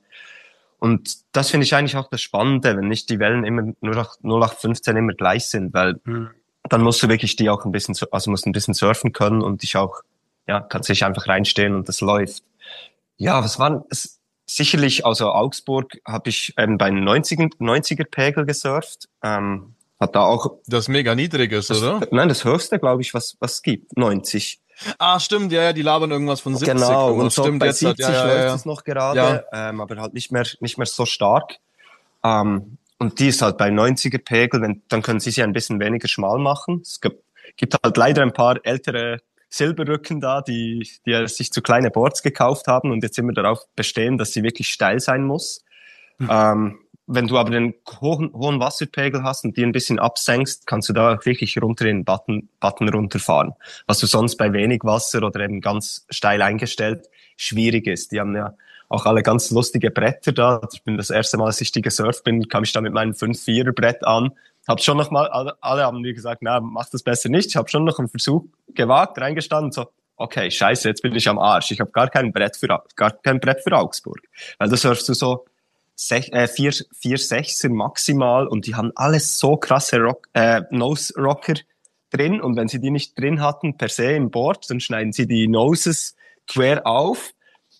Speaker 3: Und das finde ich eigentlich auch das Spannende, wenn nicht die Wellen immer nur null acht fünfzehn immer gleich sind, weil mhm. dann musst du wirklich die auch ein bisschen, also musst ein bisschen surfen können und dich auch, ja, kannst dich einfach reinstehen und das läuft. Ja, was war es? Sicherlich, also Augsburg habe ich ähm, bei neunziger Pegel gesurft. Ähm, hat da auch
Speaker 2: das mega niedrig ist,
Speaker 3: das,
Speaker 2: oder?
Speaker 3: Nein, das höchste, glaube ich, was was es gibt, neunzig.
Speaker 2: Ah, stimmt, ja, ja, die labern irgendwas von siebzig.
Speaker 3: Genau, und so
Speaker 2: stimmt,
Speaker 3: bei
Speaker 2: jetzt
Speaker 3: siebzig
Speaker 2: hat, ja, ja,
Speaker 3: läuft
Speaker 2: ja.
Speaker 3: es noch gerade,
Speaker 2: ja.
Speaker 3: ähm, aber halt nicht mehr nicht mehr so stark. Ähm, und die ist halt bei neunziger Pegel, wenn, dann können sie sie ein bisschen weniger schmal machen. Es gibt, gibt halt leider ein paar ältere Silberrücken da, die, die sich zu kleine Boards gekauft haben und jetzt immer darauf bestehen, dass sie wirklich steil sein muss. Mhm. Ähm, wenn du aber den hohen, hohen Wasserpegel hast und die ein bisschen absenkst, kannst du da wirklich runter in den Button, Button runterfahren. Was du sonst bei wenig Wasser oder eben ganz steil eingestellt schwierig ist. Die haben ja auch alle ganz lustige Bretter da. Ich bin das erste Mal, als ich die gesurft bin, kam ich da mit meinem fünf vierer Brett an. Hab schon noch mal, alle, alle haben mir gesagt, na, mach das besser nicht. Ich habe schon noch einen Versuch gewagt, reingestanden, so, okay, scheiße, jetzt bin ich am Arsch. Ich habe gar kein Brett für, gar kein Brett für Augsburg. Weil da surfst du so sech, äh, vier, vier Sechser maximal und die haben alles so krasse Rock, äh, Nose-Rocker drin und wenn sie die nicht drin hatten, per se im Board, dann schneiden sie die Noses quer auf,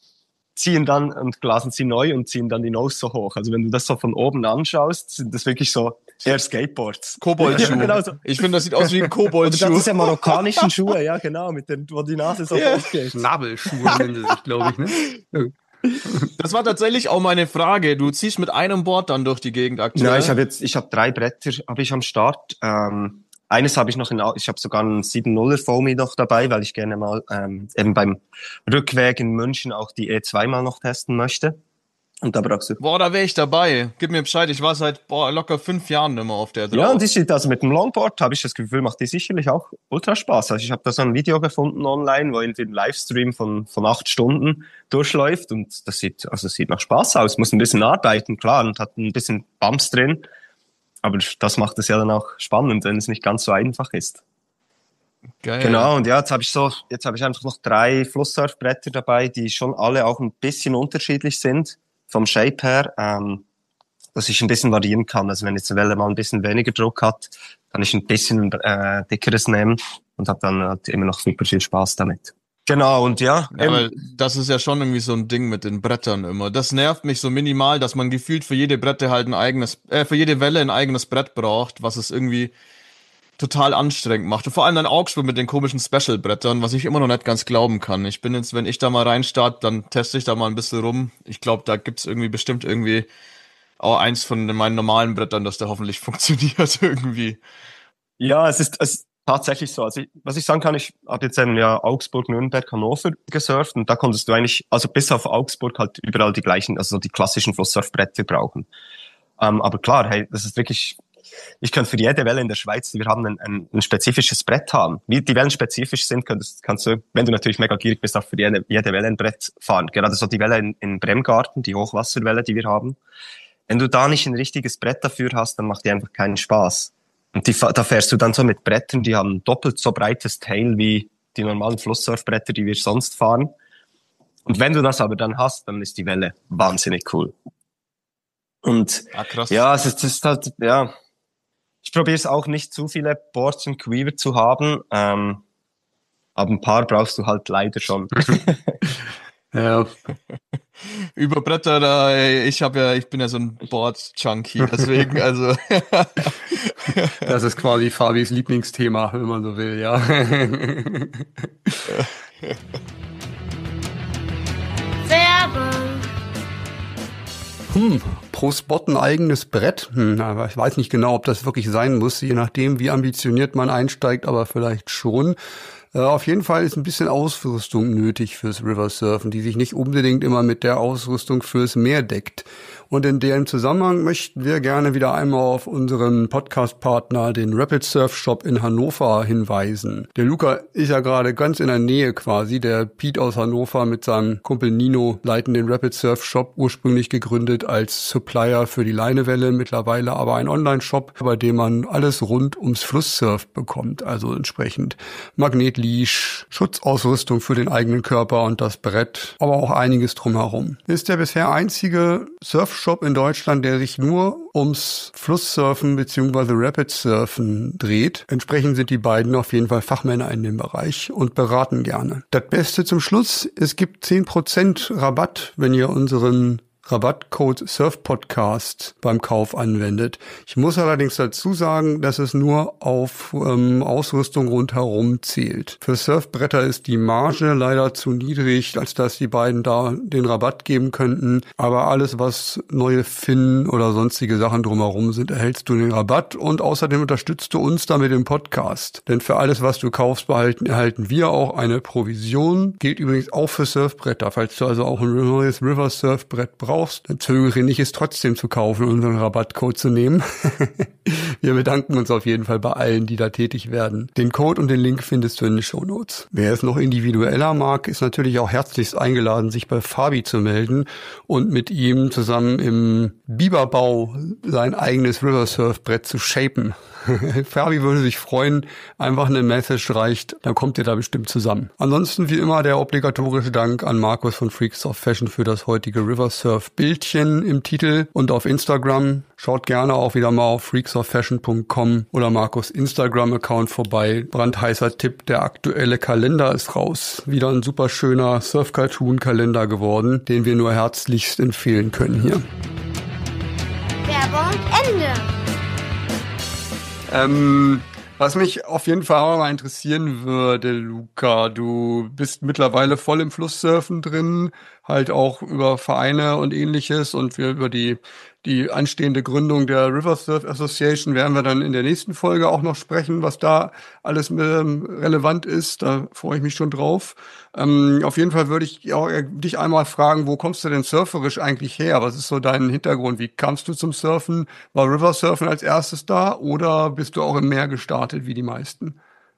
Speaker 3: ziehen dann und glasen sie neu und ziehen dann die Nose so hoch. Also wenn du das so von oben anschaust, sind das wirklich so eher Skateboards.
Speaker 2: Koboldschuhe. Ja, genau so. Ich finde, das sieht aus wie ein Koboldschuh.
Speaker 3: Das ist ja marokkanischen Schuhe, ja genau, mit den, wo die Nase so
Speaker 2: yeah.
Speaker 3: hochgeht.
Speaker 1: Schnabelschuhe nennen sie sich, glaube ich, ne?
Speaker 2: Das war tatsächlich auch meine Frage. Du ziehst mit einem Board dann durch die Gegend aktuell?
Speaker 3: Nein, ich habe jetzt, ich habe drei Bretter, habe ich am Start. Ähm, eines habe ich noch in, ich habe sogar einen sieben nuller Foamy noch dabei, weil ich gerne mal ähm, eben beim Rückweg in München auch die E zwei mal noch testen möchte. Und da brauchst du.
Speaker 2: Boah, da wäre ich dabei. Gib mir Bescheid. Ich war seit boah, locker fünf Jahren immer auf der drauf.
Speaker 3: Ja, und die steht also mit dem Longboard, habe ich das Gefühl, macht die sicherlich auch ultra Spaß. Also ich habe da so ein Video gefunden online, wo irgendwie ein Livestream von von acht Stunden durchläuft und das sieht also das sieht nach Spaß aus. Muss ein bisschen arbeiten, klar, und hat ein bisschen Bumps drin. Aber das macht es ja dann auch spannend, wenn es nicht ganz so einfach ist.
Speaker 2: Geil.
Speaker 3: Genau, und ja, jetzt habe ich so, jetzt habe ich einfach noch drei Flusssurfbretter dabei, die schon alle auch ein bisschen unterschiedlich sind vom Shape her, ähm, dass ich ein bisschen variieren kann. Also wenn jetzt eine Welle mal ein bisschen weniger Druck hat, kann ich ein bisschen äh, dickeres nehmen und habe dann halt immer noch super viel Spaß damit. Genau, und ja.
Speaker 2: ja aber das ist ja schon irgendwie so ein Ding mit den Brettern immer. Das nervt mich so minimal, dass man gefühlt für jede Brette halt ein eigenes, äh, für jede Welle ein eigenes Brett braucht, was es irgendwie total anstrengend macht. Und vor allem dann Augsburg mit den komischen Special-Brettern, was ich immer noch nicht ganz glauben kann. Ich bin jetzt, wenn ich da mal reinstarte, dann teste ich da mal ein bisschen rum. Ich glaube, da gibt's irgendwie bestimmt irgendwie auch eins von meinen normalen Brettern, das da hoffentlich funktioniert irgendwie.
Speaker 3: Ja, es ist, es ist tatsächlich so. Also ich, was ich sagen kann, ich habe jetzt eben ja Augsburg, Nürnberg, Hannover gesurft und da konntest du eigentlich, also bis auf Augsburg halt überall die gleichen, also die klassischen Flusssurfbretter brauchen. Ähm, aber klar, hey, das ist wirklich, ich kann für jede Welle in der Schweiz, wir haben ein, ein, ein spezifisches Brett haben. Wie die Wellen spezifisch sind, kannst, kannst du, wenn du natürlich mega gierig bist, auch für jede, jede Welle ein Brett fahren. Gerade so die Welle in, in Bremgarten, die Hochwasserwelle, die wir haben. Wenn du da nicht ein richtiges Brett dafür hast, dann macht die einfach keinen Spaß. Und die, da fährst du dann so mit Brettern, die haben doppelt so breites Tail wie die normalen Flusssurfbretter, die wir sonst fahren. Und wenn du das aber dann hast, dann ist die Welle wahnsinnig cool. Und
Speaker 2: ah, krass.
Speaker 3: ja, es ist, es ist halt, ja, ich probiere es auch nicht zu viele Boards und Quiver zu haben, ähm, aber ein paar brauchst du halt leider schon.
Speaker 1: Ja.
Speaker 2: Über Bretter, da, ich habe ja, ich bin ja so ein Board-Junkie, deswegen, also.
Speaker 1: Das ist quasi Fabis Lieblingsthema, wenn man so will, ja.
Speaker 5: Werbung.
Speaker 1: Hm, pro Spot ein eigenes Brett. Hm, aber ich weiß nicht genau, ob das wirklich sein muss, je nachdem, wie ambitioniert man einsteigt, aber vielleicht schon. Äh, auf jeden Fall ist ein bisschen Ausrüstung nötig fürs Riversurfen, die sich nicht unbedingt immer mit der Ausrüstung fürs Meer deckt. Und in dem Zusammenhang möchten wir gerne wieder einmal auf unseren Podcast-Partner, den Rapid Surf Shop in Hannover, hinweisen. Der Luca ist ja gerade ganz in der Nähe quasi. Der Pete aus Hannover mit seinem Kumpel Nino leiten den Rapid Surf Shop, ursprünglich gegründet als Supplier für die Leinewelle, mittlerweile aber ein Online-Shop, bei dem man alles rund ums Flusssurf bekommt. Also entsprechend Magnetleash, Schutzausrüstung für den eigenen Körper und das Brett, aber auch einiges drumherum. Ist der bisher einzige Surfshop in Deutschland, der sich nur ums Flusssurfen bzw. Rapid Surfen dreht. Entsprechend sind die beiden auf jeden Fall Fachmänner in dem Bereich und beraten gerne. Das Beste zum Schluss, es gibt zehn Prozent Rabatt, wenn ihr unseren Rabattcode SurfPodcast beim Kauf anwendet. Ich muss allerdings dazu sagen, dass es nur auf ähm, Ausrüstung rundherum zählt. Für Surfbretter ist die Marge leider zu niedrig, als dass die beiden da den Rabatt geben könnten. Aber alles, was neue Finnen oder sonstige Sachen drumherum sind, erhältst du den Rabatt und außerdem unterstützt du uns damit im Podcast. Denn für alles, was du kaufst, behalten, erhalten wir auch eine Provision. Gilt übrigens auch für Surfbretter. Falls du also auch ein neues River Surfbrett brauchst, dann zögere nicht, es trotzdem zu kaufen und unseren Rabattcode zu nehmen. Wir bedanken uns auf jeden Fall bei allen, die da tätig werden. Den Code und den Link findest du in den Shownotes. Wer es noch individueller mag, ist natürlich auch herzlichst eingeladen, sich bei Fabi zu melden und mit ihm zusammen im Biberbau sein eigenes River Surf Brett zu shapen. Fabi würde sich freuen, einfach eine Message reicht, dann kommt ihr da bestimmt zusammen. Ansonsten wie immer der obligatorische Dank an Markus von Freaks of Fashion für das heutige River Surf Bildchen im Titel und auf Instagram. Schaut gerne auch wieder mal auf freaks of fashion punkt com oder Markus Instagram-Account vorbei. Brandheißer Tipp, der aktuelle Kalender ist raus. Wieder ein super schöner Surf-Cartoon-Kalender geworden, den wir nur herzlichst empfehlen können hier.
Speaker 5: Werbung Ende.
Speaker 1: Ähm, was mich auf jeden Fall auch mal interessieren würde, Luca, du bist mittlerweile voll im Flusssurfen drin, halt auch über Vereine und ähnliches und wir über die die anstehende Gründung der River Surf Association werden wir dann in der nächsten Folge auch noch sprechen, was da alles ähm, relevant ist. Da freue ich mich schon drauf. Ähm, auf jeden Fall würde ich auch dich einmal fragen, wo kommst du denn surferisch eigentlich her? Was ist so dein Hintergrund? Wie kamst du zum Surfen? War River Surfen als erstes da oder bist du auch im Meer gestartet wie die meisten?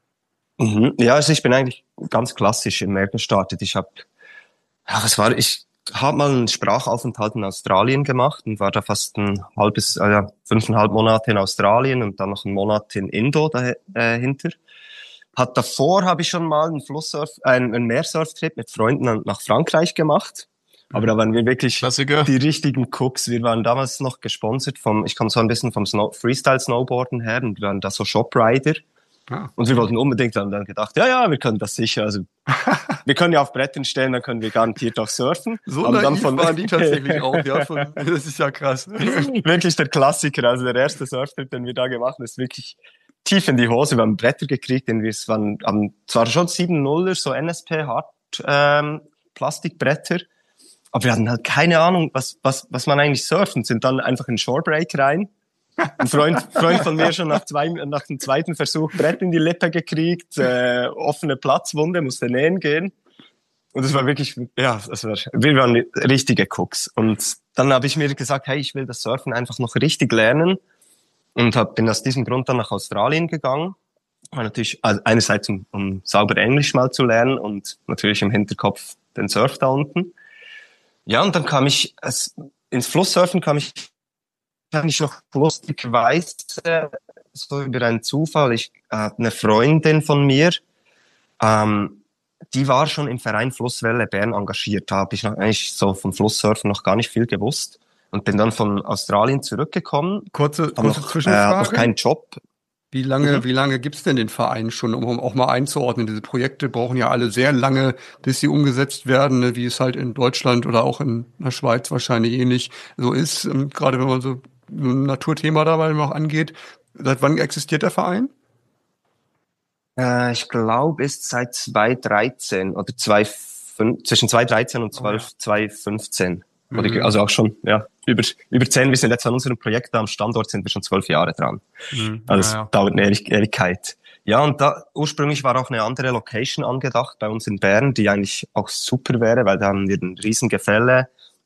Speaker 3: Mhm. Ja, also ich bin eigentlich ganz klassisch im Meer gestartet. Ich habe, ja, was war ich? habe mal einen Sprachaufenthalt in Australien gemacht und war da fast ein halbes, äh, fünfeinhalb Monate in Australien und dann noch einen Monat in Indo dahinter. Hat davor habe ich schon mal einen Flusssurf, einen, einen Meersurftrip mit Freunden nach Frankreich gemacht. Aber da waren wir wirklich
Speaker 2: Klassiker.
Speaker 3: Die richtigen Cooks. Wir waren damals noch gesponsert vom, ich komme so ein bisschen vom Snow, Freestyle-Snowboarden her und wir waren da so Shoprider. Ah. Und wir wollten unbedingt, haben dann gedacht, ja, ja, wir können das sicher. Also, wir können ja auf Brettern stehen, dann können wir garantiert auch surfen.
Speaker 1: So naiv dann von, waren die tatsächlich auch, ja. Von, das ist ja krass.
Speaker 3: Wirklich der Klassiker. Also der erste Surftrip, den wir da gemacht haben, ist wirklich tief in die Hose. Wir haben Bretter gekriegt, denn wir waren, haben zwar schon sieben nuller, so N S P Hart, ähm, Plastikbretter. Aber wir hatten halt keine Ahnung, was, was, was man eigentlich surfen. Sind dann einfach in Shorebreak rein. Ein Freund, Freund von mir schon nach, zwei, nach dem zweiten Versuch Brett in die Lippe gekriegt, äh, offene Platzwunde, musste nähen gehen. Und es war wirklich, ja, das war, wir waren richtige Cooks. Und dann habe ich mir gesagt, hey, ich will das Surfen einfach noch richtig lernen. Und hab, bin aus diesem Grund dann nach Australien gegangen. War natürlich, also einerseits um, um sauber Englisch mal zu lernen und natürlich im Hinterkopf den Surf da unten. Ja, und dann kam ich, es, ins Flusssurfen kam ich eigentlich noch lustigerweise, so über einen Zufall. Ich hatte eine Freundin von mir, ähm, die war schon im Verein Flusswelle Bern engagiert. Da habe ich noch, eigentlich so vom Flusssurfen noch gar nicht viel gewusst und bin dann von Australien zurückgekommen.
Speaker 1: Kurze, kurze
Speaker 3: noch,
Speaker 1: Zwischenfrage.
Speaker 3: Äh, noch keinen Job.
Speaker 1: Wie lange,
Speaker 3: mhm.
Speaker 1: wie lange gibt's denn den Verein schon, um auch mal einzuordnen? Diese Projekte brauchen ja alle sehr lange, bis sie umgesetzt werden, ne, wie es halt in Deutschland oder auch in der Schweiz wahrscheinlich ähnlich so ist. Ähm, gerade wenn man so ein Naturthema dabei noch angeht. Seit wann existiert der Verein?
Speaker 3: Äh, ich glaube, ist seit zweitausenddreizehn oder zwei, fünf, zwischen zweitausenddreizehn und zwölf, oh ja. zweitausendfünfzehn. Mhm. Also auch schon, ja, über, über zehn. Wir sind jetzt an unserem Projekt da am Standort, sind wir schon zwölf Jahre dran. Mhm. Also es ja, ja. dauert eine Ewigkeit. Ja, und da, ursprünglich war auch eine andere Location angedacht bei uns in Bern, die eigentlich auch super wäre, weil da haben wir ein riesen Gefälle.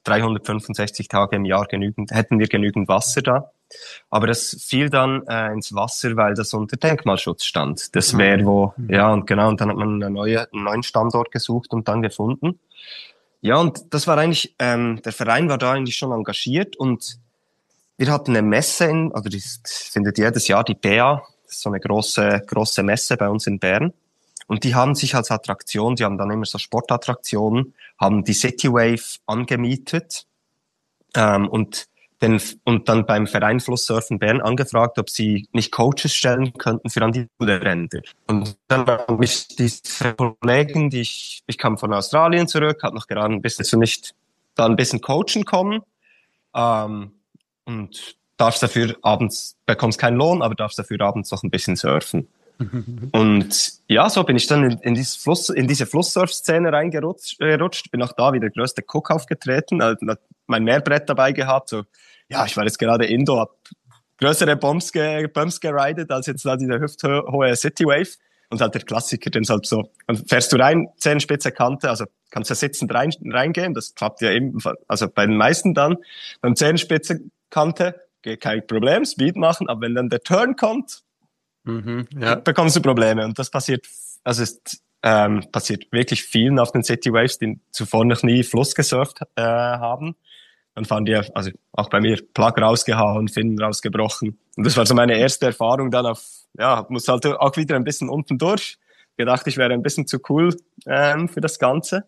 Speaker 3: dreihundertfünfundsechzig Tage im Jahr genügend, hätten wir genügend Wasser da. Aber das fiel dann äh, ins Wasser, weil das unter Denkmalschutz stand. Das wäre wo, ja, und genau, und dann hat man eine neue, einen neuen Standort gesucht und dann gefunden. Ja, und das war eigentlich, ähm, der Verein war da eigentlich schon engagiert und wir hatten eine Messe in, also die findet jedes Jahr die B A, das ist so eine große, große Messe bei uns in Bern. Und die haben sich als Attraktion, die haben dann immer so Sportattraktionen, haben die Citywave angemietet, ähm, und den, und dann beim Verein Flusssurfen Bern angefragt, ob sie nicht Coaches stellen könnten für an die Ränder. Und dann habe ich diese Kollegen, die ich, ich kam von Australien zurück, hat noch gerade ein bisschen, so nicht, da ein bisschen coachen kommen, ähm, und darfst dafür abends, bekommst keinen Lohn, aber darfst dafür abends noch ein bisschen surfen. Und ja, so bin ich dann in, in, dieses Fluss, in diese Flusssurf-Szene reingerutscht, äh, rutscht, bin auch da wie der größte Cook aufgetreten, also mein Mehrbrett dabei gehabt, so, ja, ich war jetzt gerade Indo, hab größere Bumps, ge, Bumps geridet, als jetzt da diese hüfthohe Citywave, und halt der Klassiker, den halt so, und fährst du rein, Zehenspitze Kante, also kannst du sitzend rein, reingehen, das klappt ja eben, also bei den meisten dann, beim Zehenspitze Kante, kein Problem, Speed machen, aber wenn dann der Turn kommt, Mhm, ja. bekommst du Probleme. Und das passiert, also es ähm, passiert wirklich vielen auf den Citywaves, die zuvor noch nie Fluss gesurft äh, haben. Dann fahren die, also auch bei mir, Plug rausgehauen, Finnen rausgebrochen. Und das war so meine erste Erfahrung dann auf, ja, muss halt auch wieder ein bisschen unten durch. Gedacht, ich wäre ein bisschen zu cool ähm, für das Ganze.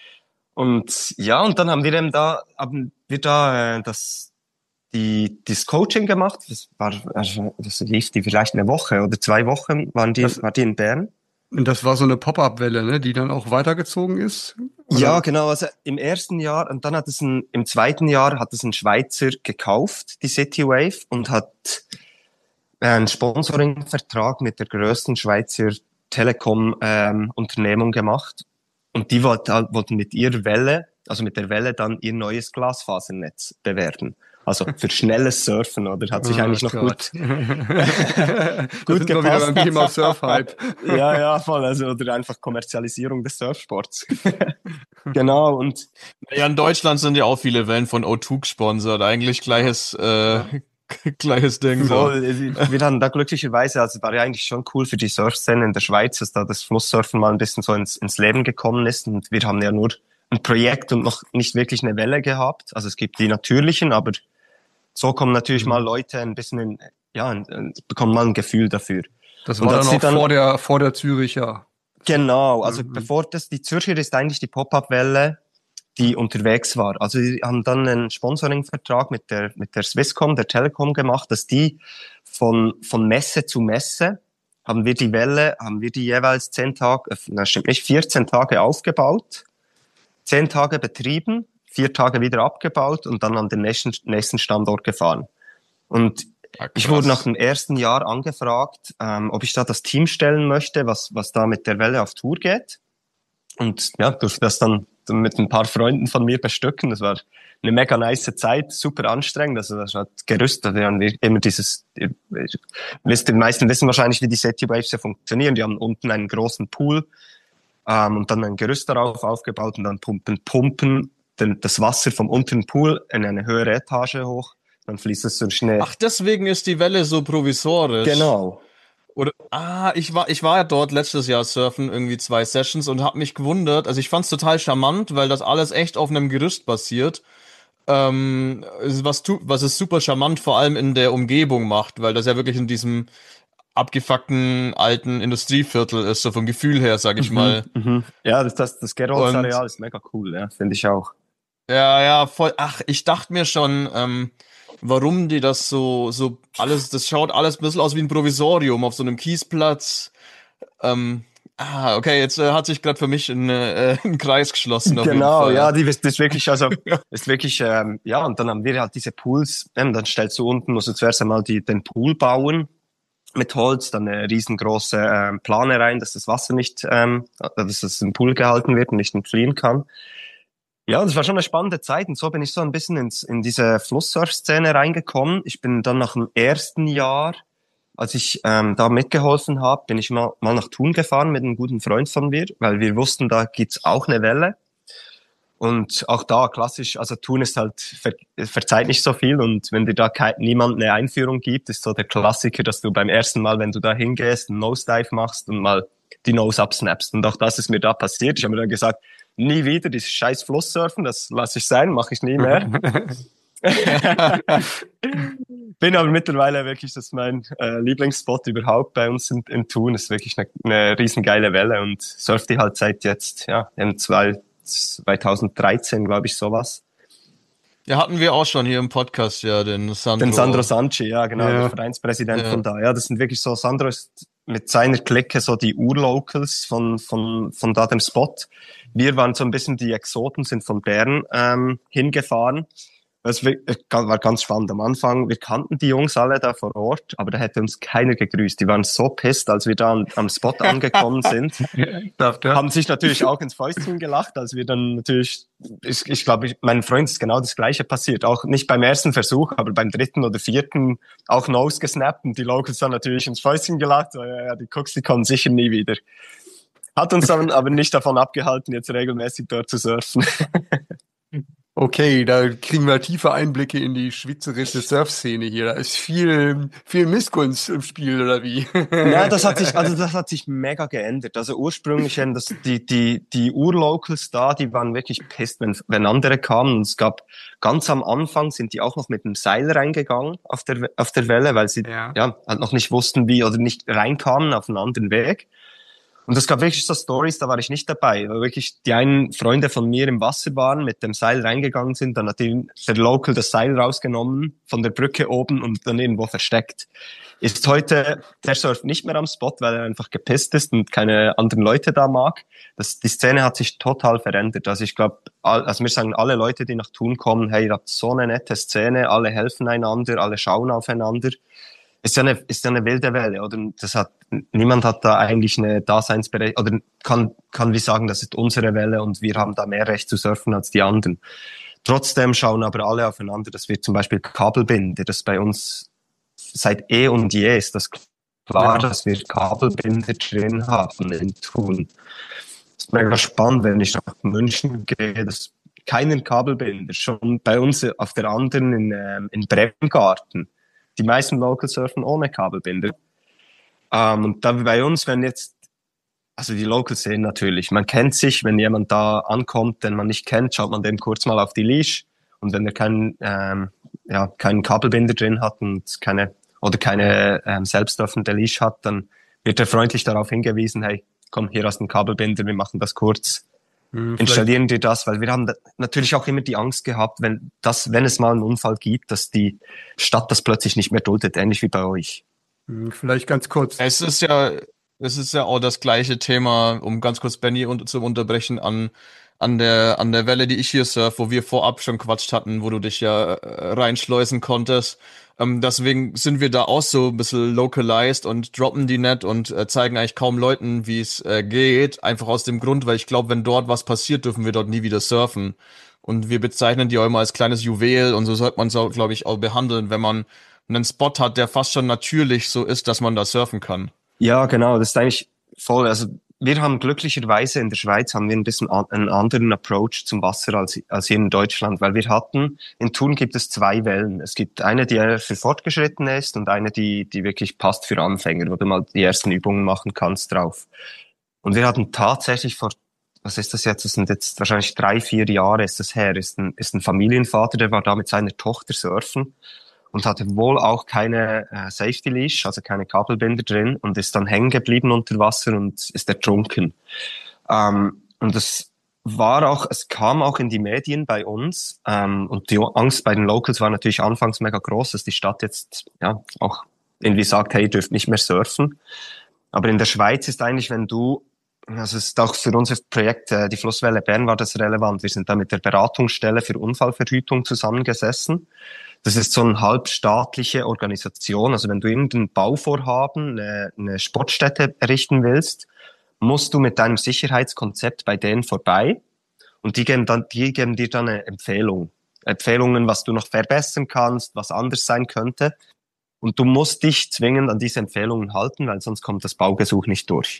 Speaker 3: Und ja, und dann haben wir eben da, haben wir da äh, das die das Coaching gemacht. Das war, also das lief die vielleicht eine Woche oder zwei Wochen waren die, das, war die in Bern.
Speaker 1: Und das war so eine Pop-up-Welle, ne, die dann auch weitergezogen ist? Oder?
Speaker 3: Ja, genau. Also im ersten Jahr, und dann hat es ein, im zweiten Jahr hat es ein Schweizer gekauft, die Citywave, und hat einen Sponsoring-Vertrag mit der größten Schweizer Telekom-Unternehmung ähm, gemacht. Und die wollten, wollten mit ihrer Welle, also mit der Welle dann ihr neues Glasfasernetz bewerben. Also für schnelles Surfen, oder? Hat sich oh eigentlich noch Gott. gut, gut gepasst. Wieder beim Thema Surfhype. Ja, ja, voll. Also, oder einfach Kommerzialisierung des Surfsports. Genau, und.
Speaker 2: Ja, in Deutschland sind ja auch viele Wellen von O zwei gesponsert. Eigentlich gleiches, äh, gleiches Ding.
Speaker 3: Voll. So. Wir hatten da glücklicherweise, also war ja eigentlich schon cool für die Surfszene in der Schweiz, dass da das Flusssurfen mal ein bisschen so ins, ins Leben gekommen ist. Und wir haben ja nur ein Projekt und noch nicht wirklich eine Welle gehabt. Also es gibt die natürlichen, aber so kommen natürlich mal Leute ein bisschen in, ja, in, bekommen mal ein Gefühl dafür.
Speaker 1: Das war dann auch dann, vor der, vor der Züricher.
Speaker 3: Genau. Also mhm. bevor das, die Zürcher ist eigentlich die Pop-Up-Welle, die unterwegs war. Also die haben dann einen Sponsoring-Vertrag mit der, mit der Swisscom, der Telekom gemacht, dass die von, von Messe zu Messe haben wir die Welle, haben wir die jeweils zehn Tage, na stimmt nicht, vierzehn Tage aufgebaut, zehn Tage betrieben, vier Tage wieder abgebaut und dann an den nächsten, nächsten Standort gefahren. Und ah, ich wurde nach dem ersten Jahr angefragt, ähm, ob ich da das Team stellen möchte, was, was da mit der Welle auf Tour geht. Und ja, durfte das dann mit ein paar Freunden von mir bestücken. Das war eine mega nice Zeit, super anstrengend. Also das hat gerüstet. Wir haben immer dieses, ihr, wisst, die meisten wissen wahrscheinlich, wie die Citywaves ja funktionieren. Die haben unten einen großen Pool, ähm, und dann ein Gerüst darauf aufgebaut und dann pumpen, pumpen den, das Wasser vom unteren Pool in eine höhere Etage hoch. Dann fließt es so schnell.
Speaker 2: Ach, deswegen ist die Welle so provisorisch.
Speaker 3: Genau.
Speaker 2: Oder, ah, ich war, ich war ja dort letztes Jahr surfen, irgendwie zwei Sessions, und habe mich gewundert. Also ich fand's total charmant, weil das alles echt auf einem Gerüst basiert. Ähm, was, tu, was es super charmant vor allem in der Umgebung macht, weil das ja wirklich in diesem abgefuckten alten Industrieviertel ist, so vom Gefühl her, sag ich
Speaker 3: mhm,
Speaker 2: mal.
Speaker 3: Mhm. Ja, das, das, das Gerolds-Areal ist mega cool, ja, finde ich auch.
Speaker 2: Ja, ja, voll. Ach, ich dachte mir schon, ähm, warum die das so, so alles, das schaut alles ein bisschen aus wie ein Provisorium auf so einem Kiesplatz. Ähm, ah, okay, jetzt äh, hat sich gerade für mich ein, äh, ein Kreis geschlossen. Auf
Speaker 3: genau,
Speaker 2: jeden Fall.
Speaker 3: Ja, die das ist wirklich, also ist wirklich, ähm, ja, und dann haben wir halt diese Pools, ähm, dann stellst du unten, musst du zuerst einmal die, den Pool bauen mit Holz, dann eine riesengroße ähm, Plane rein, dass das Wasser nicht, ähm, dass es im Pool gehalten wird und nicht entfliehen kann. Ja, das war schon eine spannende Zeit, und so bin ich so ein bisschen ins, in diese Flusssurf-Szene reingekommen. Ich bin dann nach dem ersten Jahr, als ich ähm, da mitgeholfen habe, bin ich mal, mal nach Thun gefahren mit einem guten Freund von mir, weil wir wussten, da gibt's auch eine Welle. Und auch da klassisch, also Thun ist halt, ver, verzeiht nicht so viel und wenn dir da kein, niemand eine Einführung gibt, ist so der Klassiker, dass du beim ersten Mal, wenn du da hingehst, einen Nosedive machst und mal die Nose absnappst. Und auch das ist mir da passiert. Ich habe mir dann gesagt, nie wieder dieses scheiß Flusssurfen, das lasse ich sein, mache ich nie mehr. Bin aber mittlerweile wirklich, das ist mein äh, Lieblingsspot überhaupt bei uns in, in Thun. Das ist wirklich eine, eine riesengeile Welle und surf die halt seit jetzt, ja, im zwei, zweitausenddreizehn, glaube ich, sowas.
Speaker 2: Ja, hatten wir auch schon hier im Podcast, ja, den Sandro.
Speaker 3: Den Sandro Sanci, ja, genau,
Speaker 1: ja.
Speaker 3: der Vereinspräsident
Speaker 2: ja.
Speaker 3: von da. Ja, das sind wirklich so, Sandro ist mit seiner Clique so die Urlocals von, von, von da dem Spot. Wir waren so ein bisschen die Exoten, sind von Bern ähm, hingefahren. Das war ganz spannend am Anfang. Wir kannten die Jungs alle da vor Ort, aber da hätte uns keiner gegrüßt. Die waren so pisst, als wir da am, am Spot angekommen sind. Haben sich natürlich auch ins Fäustchen gelacht, als wir dann natürlich, ich, ich glaube, ich, mein Freund ist genau das Gleiche passiert. Auch nicht beim ersten Versuch, aber beim dritten oder vierten auch Nose gesnappt und die Locals dann natürlich ins Fäustchen gelacht. So, ja, ja, die Cooks, die kommen sicher nie wieder. Hat uns dann aber nicht davon abgehalten, jetzt regelmäßig dort zu surfen.
Speaker 1: Okay, da kriegen wir tiefe Einblicke in die schweizerische Surfszene hier. Da ist viel, viel Missgunst im Spiel, oder wie?
Speaker 3: Ja, das hat sich, also das hat sich mega geändert. Also ursprünglich, das, die, die, die Urlocals da, die waren wirklich pisst, wenn, wenn andere kamen. Und es gab, ganz am Anfang sind die auch noch mit dem Seil reingegangen auf der, auf der Welle, weil sie, ja, ja halt noch nicht wussten, wie, oder nicht reinkamen auf einen anderen Weg. Und es gab wirklich so Stories, da war ich nicht dabei, weil wirklich die einen Freunde von mir im Wasser waren, mit dem Seil reingegangen sind, dann hat der Local das Seil rausgenommen von der Brücke oben und dann irgendwo versteckt. Ist heute, der surft nicht mehr am Spot, weil er einfach gepisst ist und keine anderen Leute da mag. Das, die Szene hat sich total verändert. Also ich glaube, also mir sagen alle Leute, die nach Thun kommen, hey, ihr habt so eine nette Szene, alle helfen einander, alle schauen aufeinander. Ist ja eine, ist ja eine wilde Welle, oder? Das hat, niemand hat da eigentlich eine Daseinsberechtigung, oder kann, kann wie sagen, das ist unsere Welle und wir haben da mehr Recht zu surfen als die anderen. Trotzdem schauen aber alle aufeinander, dass wir zum Beispiel Kabelbinder, das bei uns seit eh und je ist das klar, ja, dass wir Kabelbinder drin haben in Thun. Das ist mega spannend, wenn ich nach München gehe, das keinen Kabelbinder, schon bei uns auf der anderen in, ähm, in Bremgarten. Die meisten Locals surfen ohne Kabelbinder. Ähm, und da bei uns, wenn jetzt, also die Locals sehen natürlich, man kennt sich, wenn jemand da ankommt, den man nicht kennt, schaut man dem kurz mal auf die Leash. Und wenn er keinen, ähm, ja, keinen Kabelbinder drin hat und keine, oder keine ähm, selbstöffnende Leash hat, dann wird er freundlich darauf hingewiesen, hey, komm, hier hast du einen Kabelbinder, wir machen das kurz. Hm, installieren dir das, weil wir haben natürlich auch immer die Angst gehabt, wenn das, wenn es mal einen Unfall gibt, dass die Stadt das plötzlich nicht mehr duldet, ähnlich wie bei euch.
Speaker 1: Hm, vielleicht ganz kurz.
Speaker 2: Es ist ja, es ist ja auch das gleiche Thema, um ganz kurz Benny un- zu unterbrechen, an, an der, an der Welle, die ich hier surf, wo wir vorab schon quatscht hatten, wo du dich ja äh, reinschleusen konntest. Ähm, deswegen sind wir da auch so ein bisschen localized und droppen die net und äh, zeigen eigentlich kaum Leuten, wie es äh, geht. Einfach aus dem Grund, weil ich glaube, wenn dort was passiert, dürfen wir dort nie wieder surfen. Und wir bezeichnen die auch immer als kleines Juwel und so sollte man es auch, glaube ich, auch behandeln, wenn man einen Spot hat, der fast schon natürlich so ist, dass man da surfen kann.
Speaker 3: Ja, genau, das ist eigentlich voll, also wir haben glücklicherweise in der Schweiz haben wir ein bisschen an, einen anderen Approach zum Wasser als, als hier in Deutschland, weil wir hatten, in Thun gibt es zwei Wellen. Es gibt eine, die eher für Fortgeschrittene ist und eine, die, die wirklich passt für Anfänger, wo du mal die ersten Übungen machen kannst drauf. Und wir hatten tatsächlich vor, was ist das jetzt, das sind jetzt wahrscheinlich drei, vier Jahre ist das her, ist ein, ist ein Familienvater, der war da mit seiner Tochter surfen und hatte wohl auch keine äh, Safety Leash, also keine Kabelbinder drin und ist dann hängen geblieben unter Wasser und ist ertrunken. Ähm, und das war auch, es kam auch in die Medien bei uns ähm, und die Angst bei den Locals war natürlich anfangs mega groß, dass die Stadt jetzt ja auch irgendwie sagt, hey, ihr dürft nicht mehr surfen. Aber in der Schweiz ist eigentlich, wenn du, also es ist auch für unser Projekt, äh, die Flusswelle Bern war das relevant, wir sind da mit der Beratungsstelle für Unfallverhütung zusammengesessen. Das ist so eine halbstaatliche Organisation. Also wenn du irgendein Bauvorhaben, eine, eine Sportstätte errichten willst, musst du mit deinem Sicherheitskonzept bei denen vorbei. Und die geben dann, die geben dir dann eine Empfehlung. Empfehlungen, was du noch verbessern kannst, was anders sein könnte. Und du musst dich zwingend an diese Empfehlungen halten, weil sonst kommt das Baugesuch nicht durch.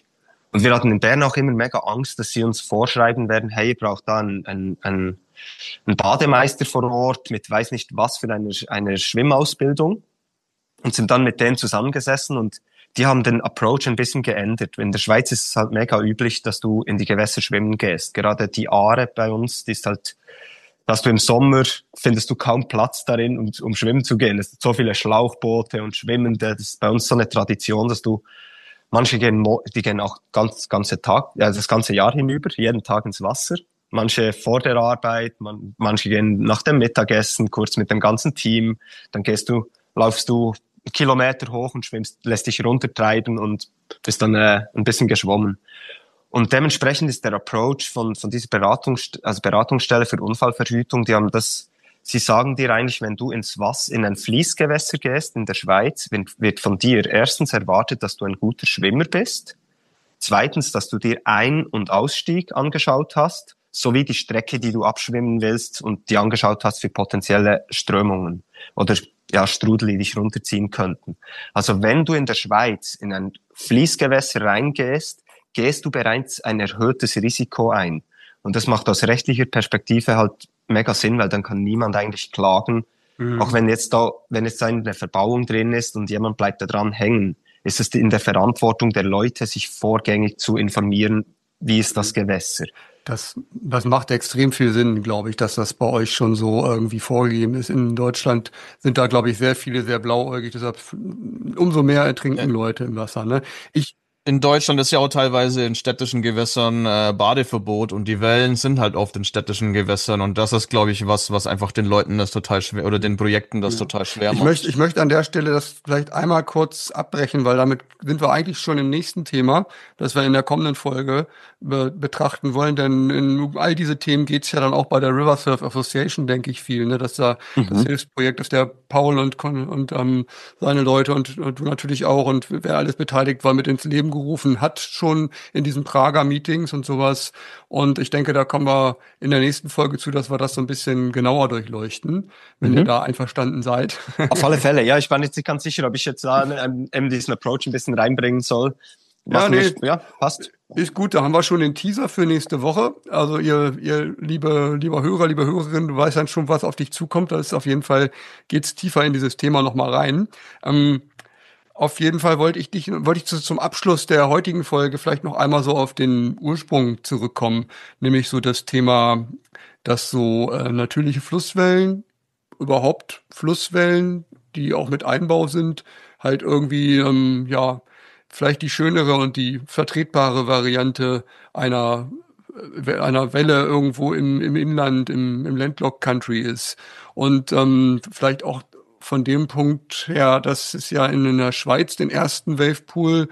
Speaker 3: Und wir hatten in Bern auch immer mega Angst, dass sie uns vorschreiben werden, hey, ihr braucht da einen, einen, einen, einen Bademeister vor Ort mit weiß nicht was für eine, eine Schwimmausbildung. Und sind dann mit denen zusammengesessen und die haben den Approach ein bisschen geändert. In der Schweiz ist es halt mega üblich, dass du in die Gewässer schwimmen gehst. Gerade die Aare bei uns, die ist halt, dass du im Sommer findest du kaum Platz darin, um, um schwimmen zu gehen. Es sind so viele Schlauchboote und Schwimmende. Das ist bei uns so eine Tradition, dass du, manche gehen, die gehen auch ganz, ganze Tag, ja, das ganze Jahr hinüber, jeden Tag ins Wasser. Manche vor der Arbeit, man, manche gehen nach dem Mittagessen kurz mit dem ganzen Team. Dann gehst du, laufst du Kilometer hoch und schwimmst, lässt dich runtertreiben und bist dann äh, ein bisschen geschwommen. Und dementsprechend ist der Approach von, von dieser Beratung, also Beratungsstelle für Unfallverhütung, die haben das, sie sagen dir eigentlich, wenn du ins Wasser, in ein Fließgewässer gehst in der Schweiz, wird von dir erstens erwartet, dass du ein guter Schwimmer bist. Zweitens, dass du dir Ein- und Ausstieg angeschaut hast, sowie die Strecke, die du abschwimmen willst und die angeschaut hast für potenzielle Strömungen oder ja, Strudel, die dich runterziehen könnten. Also wenn du in der Schweiz in ein Fließgewässer reingehst, gehst du bereits ein erhöhtes Risiko ein. Und das macht aus rechtlicher Perspektive halt mega Sinn, weil dann kann niemand eigentlich klagen. Mhm. Auch wenn jetzt da, wenn jetzt da eine Verbauung drin ist und jemand bleibt da dran hängen, ist es in der Verantwortung der Leute, sich vorgängig zu informieren, wie ist das Gewässer.
Speaker 1: Das, das macht extrem viel Sinn, glaube ich, dass das bei euch schon so irgendwie vorgegeben ist. In Deutschland sind da, glaube ich, sehr viele sehr blauäugig, deshalb umso mehr ertrinken ja. Leute im Wasser. Ne? Ich
Speaker 2: In Deutschland ist ja auch teilweise in städtischen Gewässern äh, Badeverbot und die Wellen sind halt auf den städtischen Gewässern und das ist, glaube ich, was was einfach den Leuten das total schwer oder den Projekten das ja. total schwer macht.
Speaker 1: Ich möchte, ich möchte an der Stelle das vielleicht einmal kurz abbrechen, weil damit sind wir eigentlich schon im nächsten Thema, das wir in der kommenden Folge be- betrachten wollen, denn in all diese Themen geht's ja dann auch bei der River Surf Association, denke ich, viel, ne, dass da mhm. das Hilfsprojekt, dass der Paul und und ähm, seine Leute und, und du natürlich auch und wer alles beteiligt war, mit ins Leben gerufen hat, schon in diesen Prager Meetings und sowas. Und ich denke, da kommen wir in der nächsten Folge zu, dass wir das so ein bisschen genauer durchleuchten, wenn mhm. ihr da einverstanden seid.
Speaker 3: Auf alle Fälle, ja. Ich bin jetzt nicht ganz sicher, ob ich jetzt da ähm, diesen Approach ein bisschen reinbringen soll.
Speaker 1: Ja, nee,
Speaker 3: nicht, ja, passt.
Speaker 1: Ist gut, da haben wir schon den Teaser für nächste Woche. Also ihr, ihr liebe, lieber Hörer, liebe Hörerin, du weißt dann schon, was auf dich zukommt. Da ist auf jeden Fall, geht's tiefer in dieses Thema nochmal rein. Ähm, Auf jeden Fall wollte ich dich, wollte ich zu, zum Abschluss der heutigen Folge vielleicht noch einmal so auf den Ursprung zurückkommen, nämlich so das Thema, dass so äh, natürliche Flusswellen, überhaupt Flusswellen, die auch mit Einbau sind, halt irgendwie, ähm, ja, vielleicht die schönere und die vertretbare Variante einer einer Welle irgendwo im, im Inland, im, im Landlocked Country ist. Und ähm, vielleicht auch von dem Punkt her, dass es ja in der Schweiz den ersten Wavepool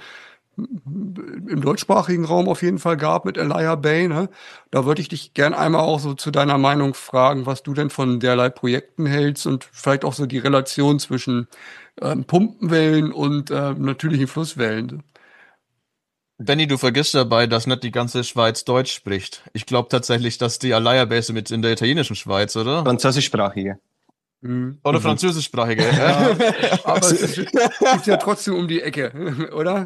Speaker 1: im deutschsprachigen Raum auf jeden Fall gab mit Elia Bay. Ne? Da würde ich dich gern einmal auch so zu deiner Meinung fragen, was du denn von derlei Projekten hältst und vielleicht auch so die Relation zwischen ähm, Pumpenwellen und äh, natürlichen Flusswellen.
Speaker 2: Benny, du vergisst dabei, dass nicht die ganze Schweiz Deutsch spricht. Ich glaube tatsächlich, dass die Elia Base mit in der italienischen Schweiz, oder?
Speaker 3: Französischsprachige.
Speaker 2: Mhm. Oder mhm. französischsprachige.
Speaker 1: Ja, aber es ist, ist ja trotzdem um die Ecke, oder?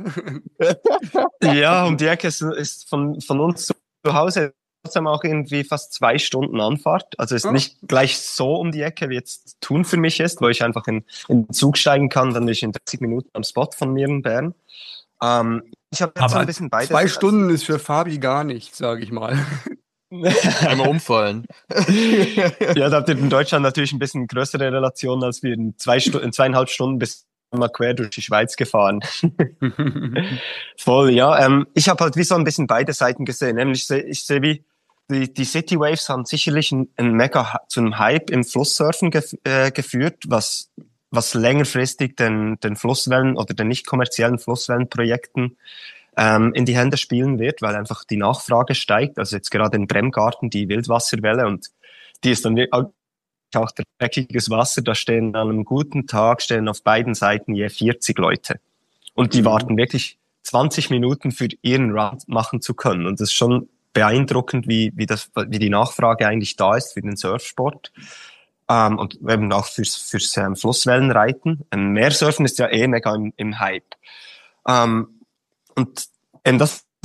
Speaker 3: Ja, um die Ecke ist, ist von, von uns zu Hause trotzdem auch irgendwie fast zwei Stunden Anfahrt. Also ist ja. nicht gleich so um die Ecke, wie jetzt Thun für mich ist, wo ich einfach in, in den Zug steigen kann, dann bin ich in dreißig Minuten am Spot von mir in Bern. Ähm, ich habe jetzt so ein bisschen beides.
Speaker 1: Zwei Stunden ist für Fabi gar nichts, sage ich mal.
Speaker 2: Einmal umfallen.
Speaker 3: Ja, da habt ihr in Deutschland natürlich ein bisschen größere Relationen, als wir in, zwei Stu- in zweieinhalb Stunden bis mal quer durch die Schweiz gefahren. Voll, ja. Ähm, ich habe halt wie so ein bisschen beide Seiten gesehen. Nämlich ich sehe, ich seh, wie die, die City Waves haben sicherlich ein, ein mega zu einem Hype im Flusssurfen gef- äh, geführt, was was längerfristig den, den Flusswellen oder den nicht kommerziellen Flusswellenprojekten ähm, in die Hände spielen wird, weil einfach die Nachfrage steigt. Also jetzt gerade in Bremgarten die Wildwasserwelle und die ist dann auch dreckiges Wasser. Da stehen an einem guten Tag stehen auf beiden Seiten je vierzig Leute und die mhm. warten wirklich zwanzig Minuten für ihren Run machen zu können. Und das ist schon beeindruckend, wie wie das wie die Nachfrage eigentlich da ist für den Surfsport. Um, und eben auch fürs, fürs ähm, Flusswellenreiten. Ähm, Meersurfen ist ja eh mega im, im Hype. Um, und eben das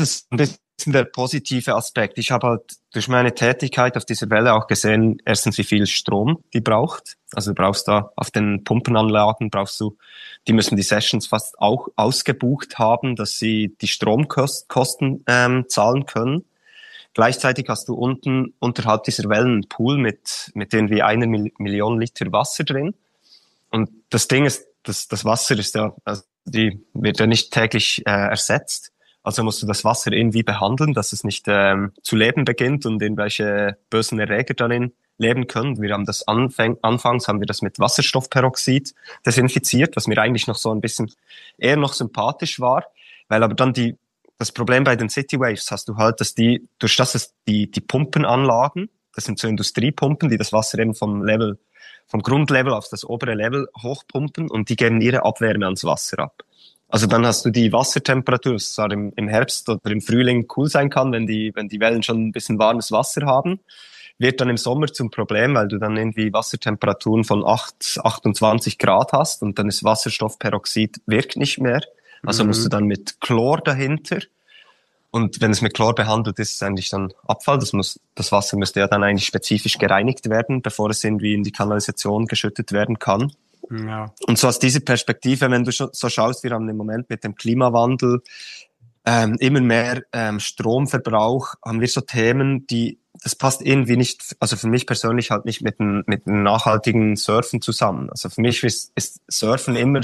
Speaker 3: ist ein bisschen der positive Aspekt. Ich habe halt durch meine Tätigkeit auf dieser Welle auch gesehen, erstens, wie viel Strom die braucht. Also du brauchst da auf den Pumpenanlagen, brauchst du, die müssen die Sessions fast auch ausgebucht haben, dass sie die Stromkosten ähm, zahlen können. Gleichzeitig hast du unten unterhalb dieser Wellen einen Pool mit, mit irgendwie einer Million Liter Wasser drin. Und das Ding ist, das, das Wasser ist ja, also die wird ja nicht täglich äh, ersetzt. Also musst du das Wasser irgendwie behandeln, dass es nicht ähm, zu leben beginnt und irgendwelche bösen Erreger darin leben können. Wir haben das anfäng, anfangs haben wir das mit Wasserstoffperoxid desinfiziert, was mir eigentlich noch so ein bisschen eher noch sympathisch war, weil aber dann die das Problem bei den City Waves hast du halt, dass die durch das es die die Pumpenanlagen, das sind so Industriepumpen, die das Wasser eben vom Level vom Grundlevel auf das obere Level hochpumpen und die geben ihre Abwärme ans Wasser ab. Also dann hast du die Wassertemperatur, das zwar im, im Herbst oder im Frühling cool sein kann, wenn die, wenn die Wellen schon ein bisschen warmes Wasser haben, wird dann im Sommer zum Problem, weil du dann irgendwie Wassertemperaturen von acht, achtundzwanzig Grad hast und dann ist Wasserstoffperoxid wirkt nicht mehr. Also mhm. musst du dann mit Chlor dahinter. Und wenn es mit Chlor behandelt ist, ist es eigentlich dann Abfall. Das muss, das Wasser müsste ja dann eigentlich spezifisch gereinigt werden, bevor es irgendwie in die Kanalisation geschüttet werden kann. Ja. Und so aus dieser Perspektive, wenn du so schaust, wir haben im Moment mit dem Klimawandel ähm, immer mehr ähm, Stromverbrauch, haben wir so Themen, die, das passt irgendwie nicht, also für mich persönlich halt nicht mit dem, mit dem nachhaltigen Surfen zusammen. Also für mich ist, ist Surfen immer,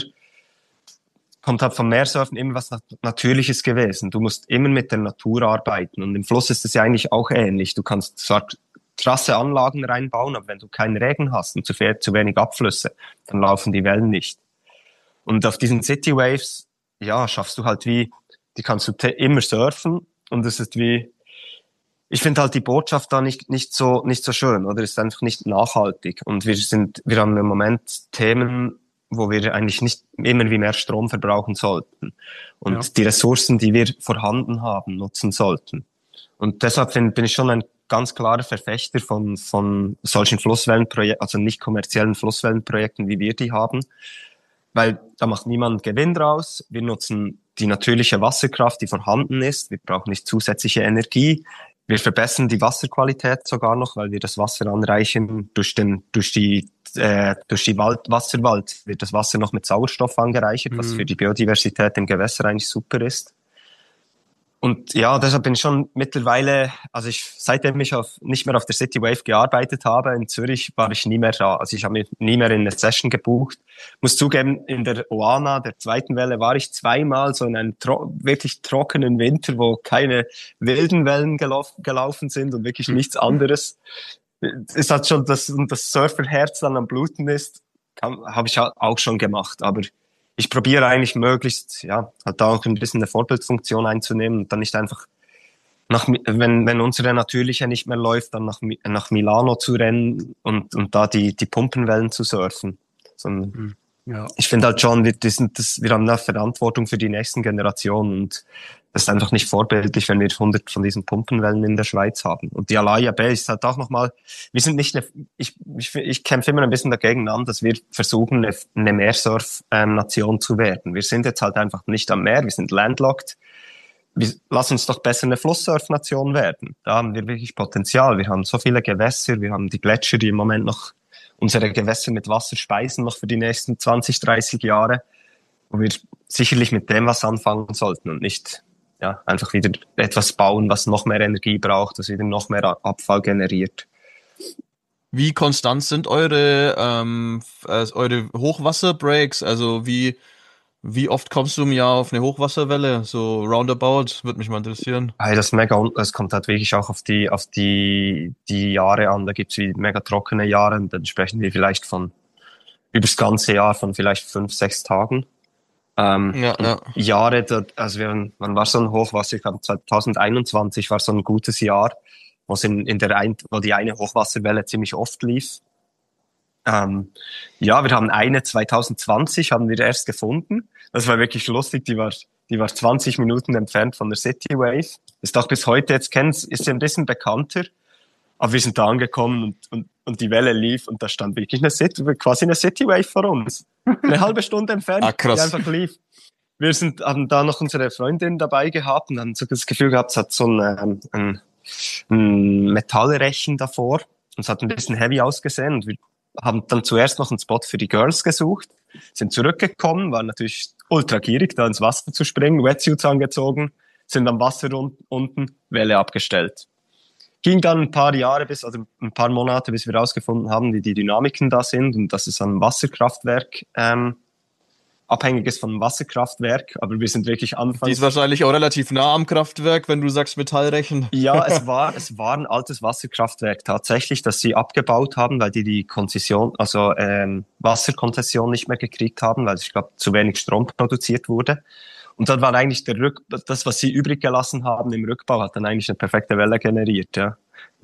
Speaker 3: kommt halt vom Meersurfen immer was Natürliches gewesen. Du musst immer mit der Natur arbeiten und im Fluss ist es ja eigentlich auch ähnlich. Du kannst zwar krasse Anlagen reinbauen, aber wenn du keinen Regen hast und zu, viel, zu wenig Abflüsse, dann laufen die Wellen nicht. Und auf diesen City Waves, ja, schaffst du halt wie, die kannst du immer surfen und es ist wie, ich finde halt die Botschaft da nicht, nicht so, nicht so schön, oder? Es ist einfach nicht nachhaltig. Und wir sind, wir haben im Moment Themen, wo wir eigentlich nicht immer wie mehr Strom verbrauchen sollten. Und ja. die Ressourcen, die wir vorhanden haben, nutzen sollten. Und deshalb find, bin ich schon ein ganz klarer Verfechter von, von solchen Flusswellenprojekten, also nicht kommerziellen Flusswellenprojekten, wie wir die haben, weil da macht niemand Gewinn draus. Wir nutzen die natürliche Wasserkraft, die vorhanden ist. Wir brauchen nicht zusätzliche Energie. Wir verbessern die Wasserqualität sogar noch, weil wir das Wasser anreichen durch den, durch die, äh, durch die Wald, Wasserwald wird das Wasser noch mit Sauerstoff angereichert, mhm. was für die Biodiversität im Gewässer eigentlich super ist. Und ja, deshalb bin ich schon mittlerweile, also ich, seitdem ich auf, nicht mehr auf der City Wave gearbeitet habe, in Zürich war ich nie mehr da. Also ich habe mir nie mehr in eine Session gebucht. Muss zugeben, in der Oana, der zweiten Welle, war ich zweimal so in einem tro- wirklich trockenen Winter, wo keine wilden Wellen gelauf- gelaufen sind und wirklich nichts anderes. Es hat schon das, das Surferherz dann am Bluten ist, habe ich auch schon gemacht, aber ich probiere eigentlich möglichst, ja, halt da auch ein bisschen eine Vorbildfunktion einzunehmen und dann nicht einfach nach, wenn, wenn unsere natürliche nicht mehr läuft, dann nach, nach Milano zu rennen und, und da die, die Pumpenwellen zu surfen. Sondern ja. Ich finde halt schon, wir, das sind, das, wir haben eine Verantwortung für die nächsten Generationen und das ist einfach nicht vorbildlich, wenn wir hundert von diesen Pumpenwellen in der Schweiz haben. Und die Alaya Bay ist halt auch nochmal, wir sind nicht eine, ich, ich, ich kämpfe immer ein bisschen dagegen an, dass wir versuchen, eine, eine Meersurf-Nation zu werden. Wir sind jetzt halt einfach nicht am Meer, wir sind landlocked. Wir, lass uns doch besser eine Flusssurf-Nation werden. Da haben wir wirklich Potenzial. Wir haben so viele Gewässer, wir haben die Gletscher, die im Moment noch unsere Gewässer mit Wasser speisen, noch für die nächsten zwanzig, dreißig Jahre, wo wir sicherlich mit dem was anfangen sollten und nicht ja einfach wieder etwas bauen, was noch mehr Energie braucht, das wieder noch mehr Abfall generiert.
Speaker 2: Wie konstant sind eure ähm, äh, eure Hochwasserbreaks? Also wie wie oft kommst du im Jahr auf eine Hochwasserwelle? So roundabout, würde mich mal interessieren.
Speaker 3: Hey, das ist mega, es kommt halt wirklich auch auf die auf die die Jahre an. Da gibt's wie mega trockene Jahre und dann sprechen wir vielleicht von übers ganze Jahr von vielleicht fünf, sechs Tagen. Ähm, ja, ja. Jahre, also wir, wann war so ein Hochwasser? Ich glaube zwanzig einundzwanzig war so ein gutes Jahr, wo es in, in der ein, wo die eine Hochwasserwelle ziemlich oft lief. Ähm, ja, wir haben eine zwanzig zwanzig haben wir erst gefunden. Das war wirklich lustig. Die war, die war zwanzig Minuten entfernt von der City Wave. Ist auch bis heute jetzt kennen, ist sie ein bisschen bekannter. Aber wir sind da angekommen und, und, und die Welle lief und da stand wirklich eine City, quasi eine City Wave vor uns. Eine halbe Stunde entfernt,
Speaker 2: ah, krass.
Speaker 3: die einfach lief. wir sind, haben da noch unsere Freundin dabei gehabt und haben so das Gefühl gehabt, es hat so ein, ähm, ein, ein Metallrechen davor und es hat ein bisschen heavy ausgesehen und wir haben dann zuerst noch einen Spot für die Girls gesucht, sind zurückgekommen, waren natürlich ultra gierig, da ins Wasser zu springen, Wetsuits angezogen, sind am Wasser un- unten, Welle abgestellt. Ging dann ein paar Jahre bis, also ein paar Monate, bis wir herausgefunden haben, wie die Dynamiken da sind und dass es an Wasserkraftwerk ähm, abhängig ist von einem Wasserkraftwerk, aber wir sind wirklich anfangs...
Speaker 2: Die ist wahrscheinlich auch relativ nah am Kraftwerk, wenn du sagst Metallrechen.
Speaker 3: Ja, es war, es war ein altes Wasserkraftwerk tatsächlich, das sie abgebaut haben, weil die die Konzession, also ähm, Wasserkonzession nicht mehr gekriegt haben, weil ich glaube zu wenig Strom produziert wurde. Und dann war eigentlich der Rück, das, was sie übrig gelassen haben im Rückbau, hat dann eigentlich eine perfekte Welle generiert, ja.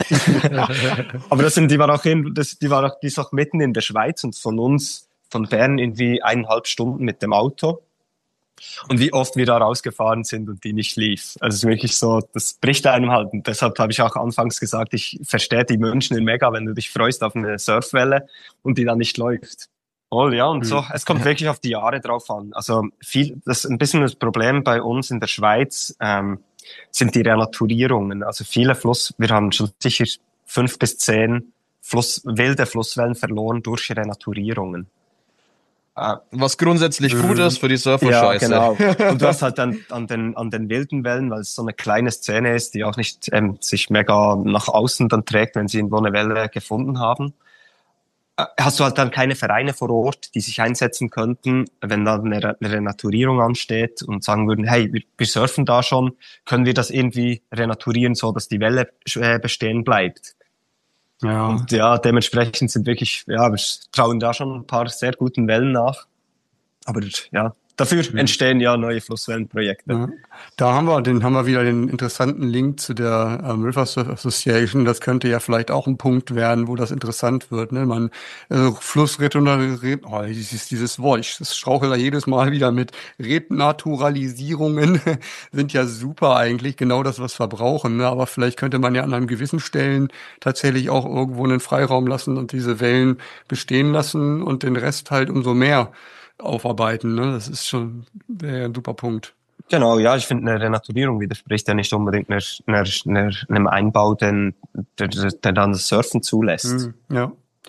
Speaker 3: Aber das sind, die war auch in, das, die war auch, die ist auch mitten in der Schweiz und von uns, von Bern irgendwie eineinhalb Stunden mit dem Auto. Und wie oft wir da rausgefahren sind und die nicht lief. Also es ist wirklich so, das bricht einem halt. Und deshalb habe ich auch anfangs gesagt, ich verstehe die München in mega, wenn du dich freust auf eine Surfwelle und die dann nicht läuft. Oh ja, und so, es kommt wirklich auf die Jahre drauf an. Also viel, das ist ein bisschen das Problem bei uns in der Schweiz, ähm, sind die Renaturierungen. Also viele Fluss, wir haben schon sicher fünf bis zehn Fluss, wilde Flusswellen verloren durch Renaturierungen.
Speaker 2: Äh, Was grundsätzlich gut ist für die Surfer-Scheiße.
Speaker 3: Ja, genau. Und du hast halt dann an den, an den wilden Wellen, weil es so eine kleine Szene ist, die auch nicht ähm, sich mega nach außen dann trägt, wenn sie irgendwo eine Welle gefunden haben, hast du halt dann keine Vereine vor Ort, die sich einsetzen könnten, wenn dann eine Renaturierung ansteht und sagen würden, hey, wir, wir surfen da schon, können wir das irgendwie renaturieren, so dass die Welle bestehen bleibt. Ja. Und ja, dementsprechend sind wirklich, ja, wir trauen da schon ein paar sehr guten Wellen nach. Aber ja, dafür mhm. entstehen ja neue Flusswellenprojekte.
Speaker 1: Ja. Da haben wir, den haben wir wieder den interessanten Link zu der ähm, River Surf Association. Das könnte ja vielleicht auch ein Punkt werden, wo das interessant wird. Ne? Man also Flussrenaturalisierung, oh, dieses, dieses Wort, ich strauchle da jedes Mal wieder mit. Renaturalisierungen sind ja super eigentlich, genau das, was wir brauchen. Ne? Aber vielleicht könnte man ja an einem gewissen Stellen tatsächlich auch irgendwo einen Freiraum lassen und diese Wellen bestehen lassen und den Rest halt umso mehr aufarbeiten, ne? Das ist schon ein super Punkt.
Speaker 3: Genau, ja, ich finde, eine Renaturierung widerspricht ja nicht unbedingt einer, einer, einer, einem Einbau, den, der, der dann das Surfen zulässt.
Speaker 1: Ja.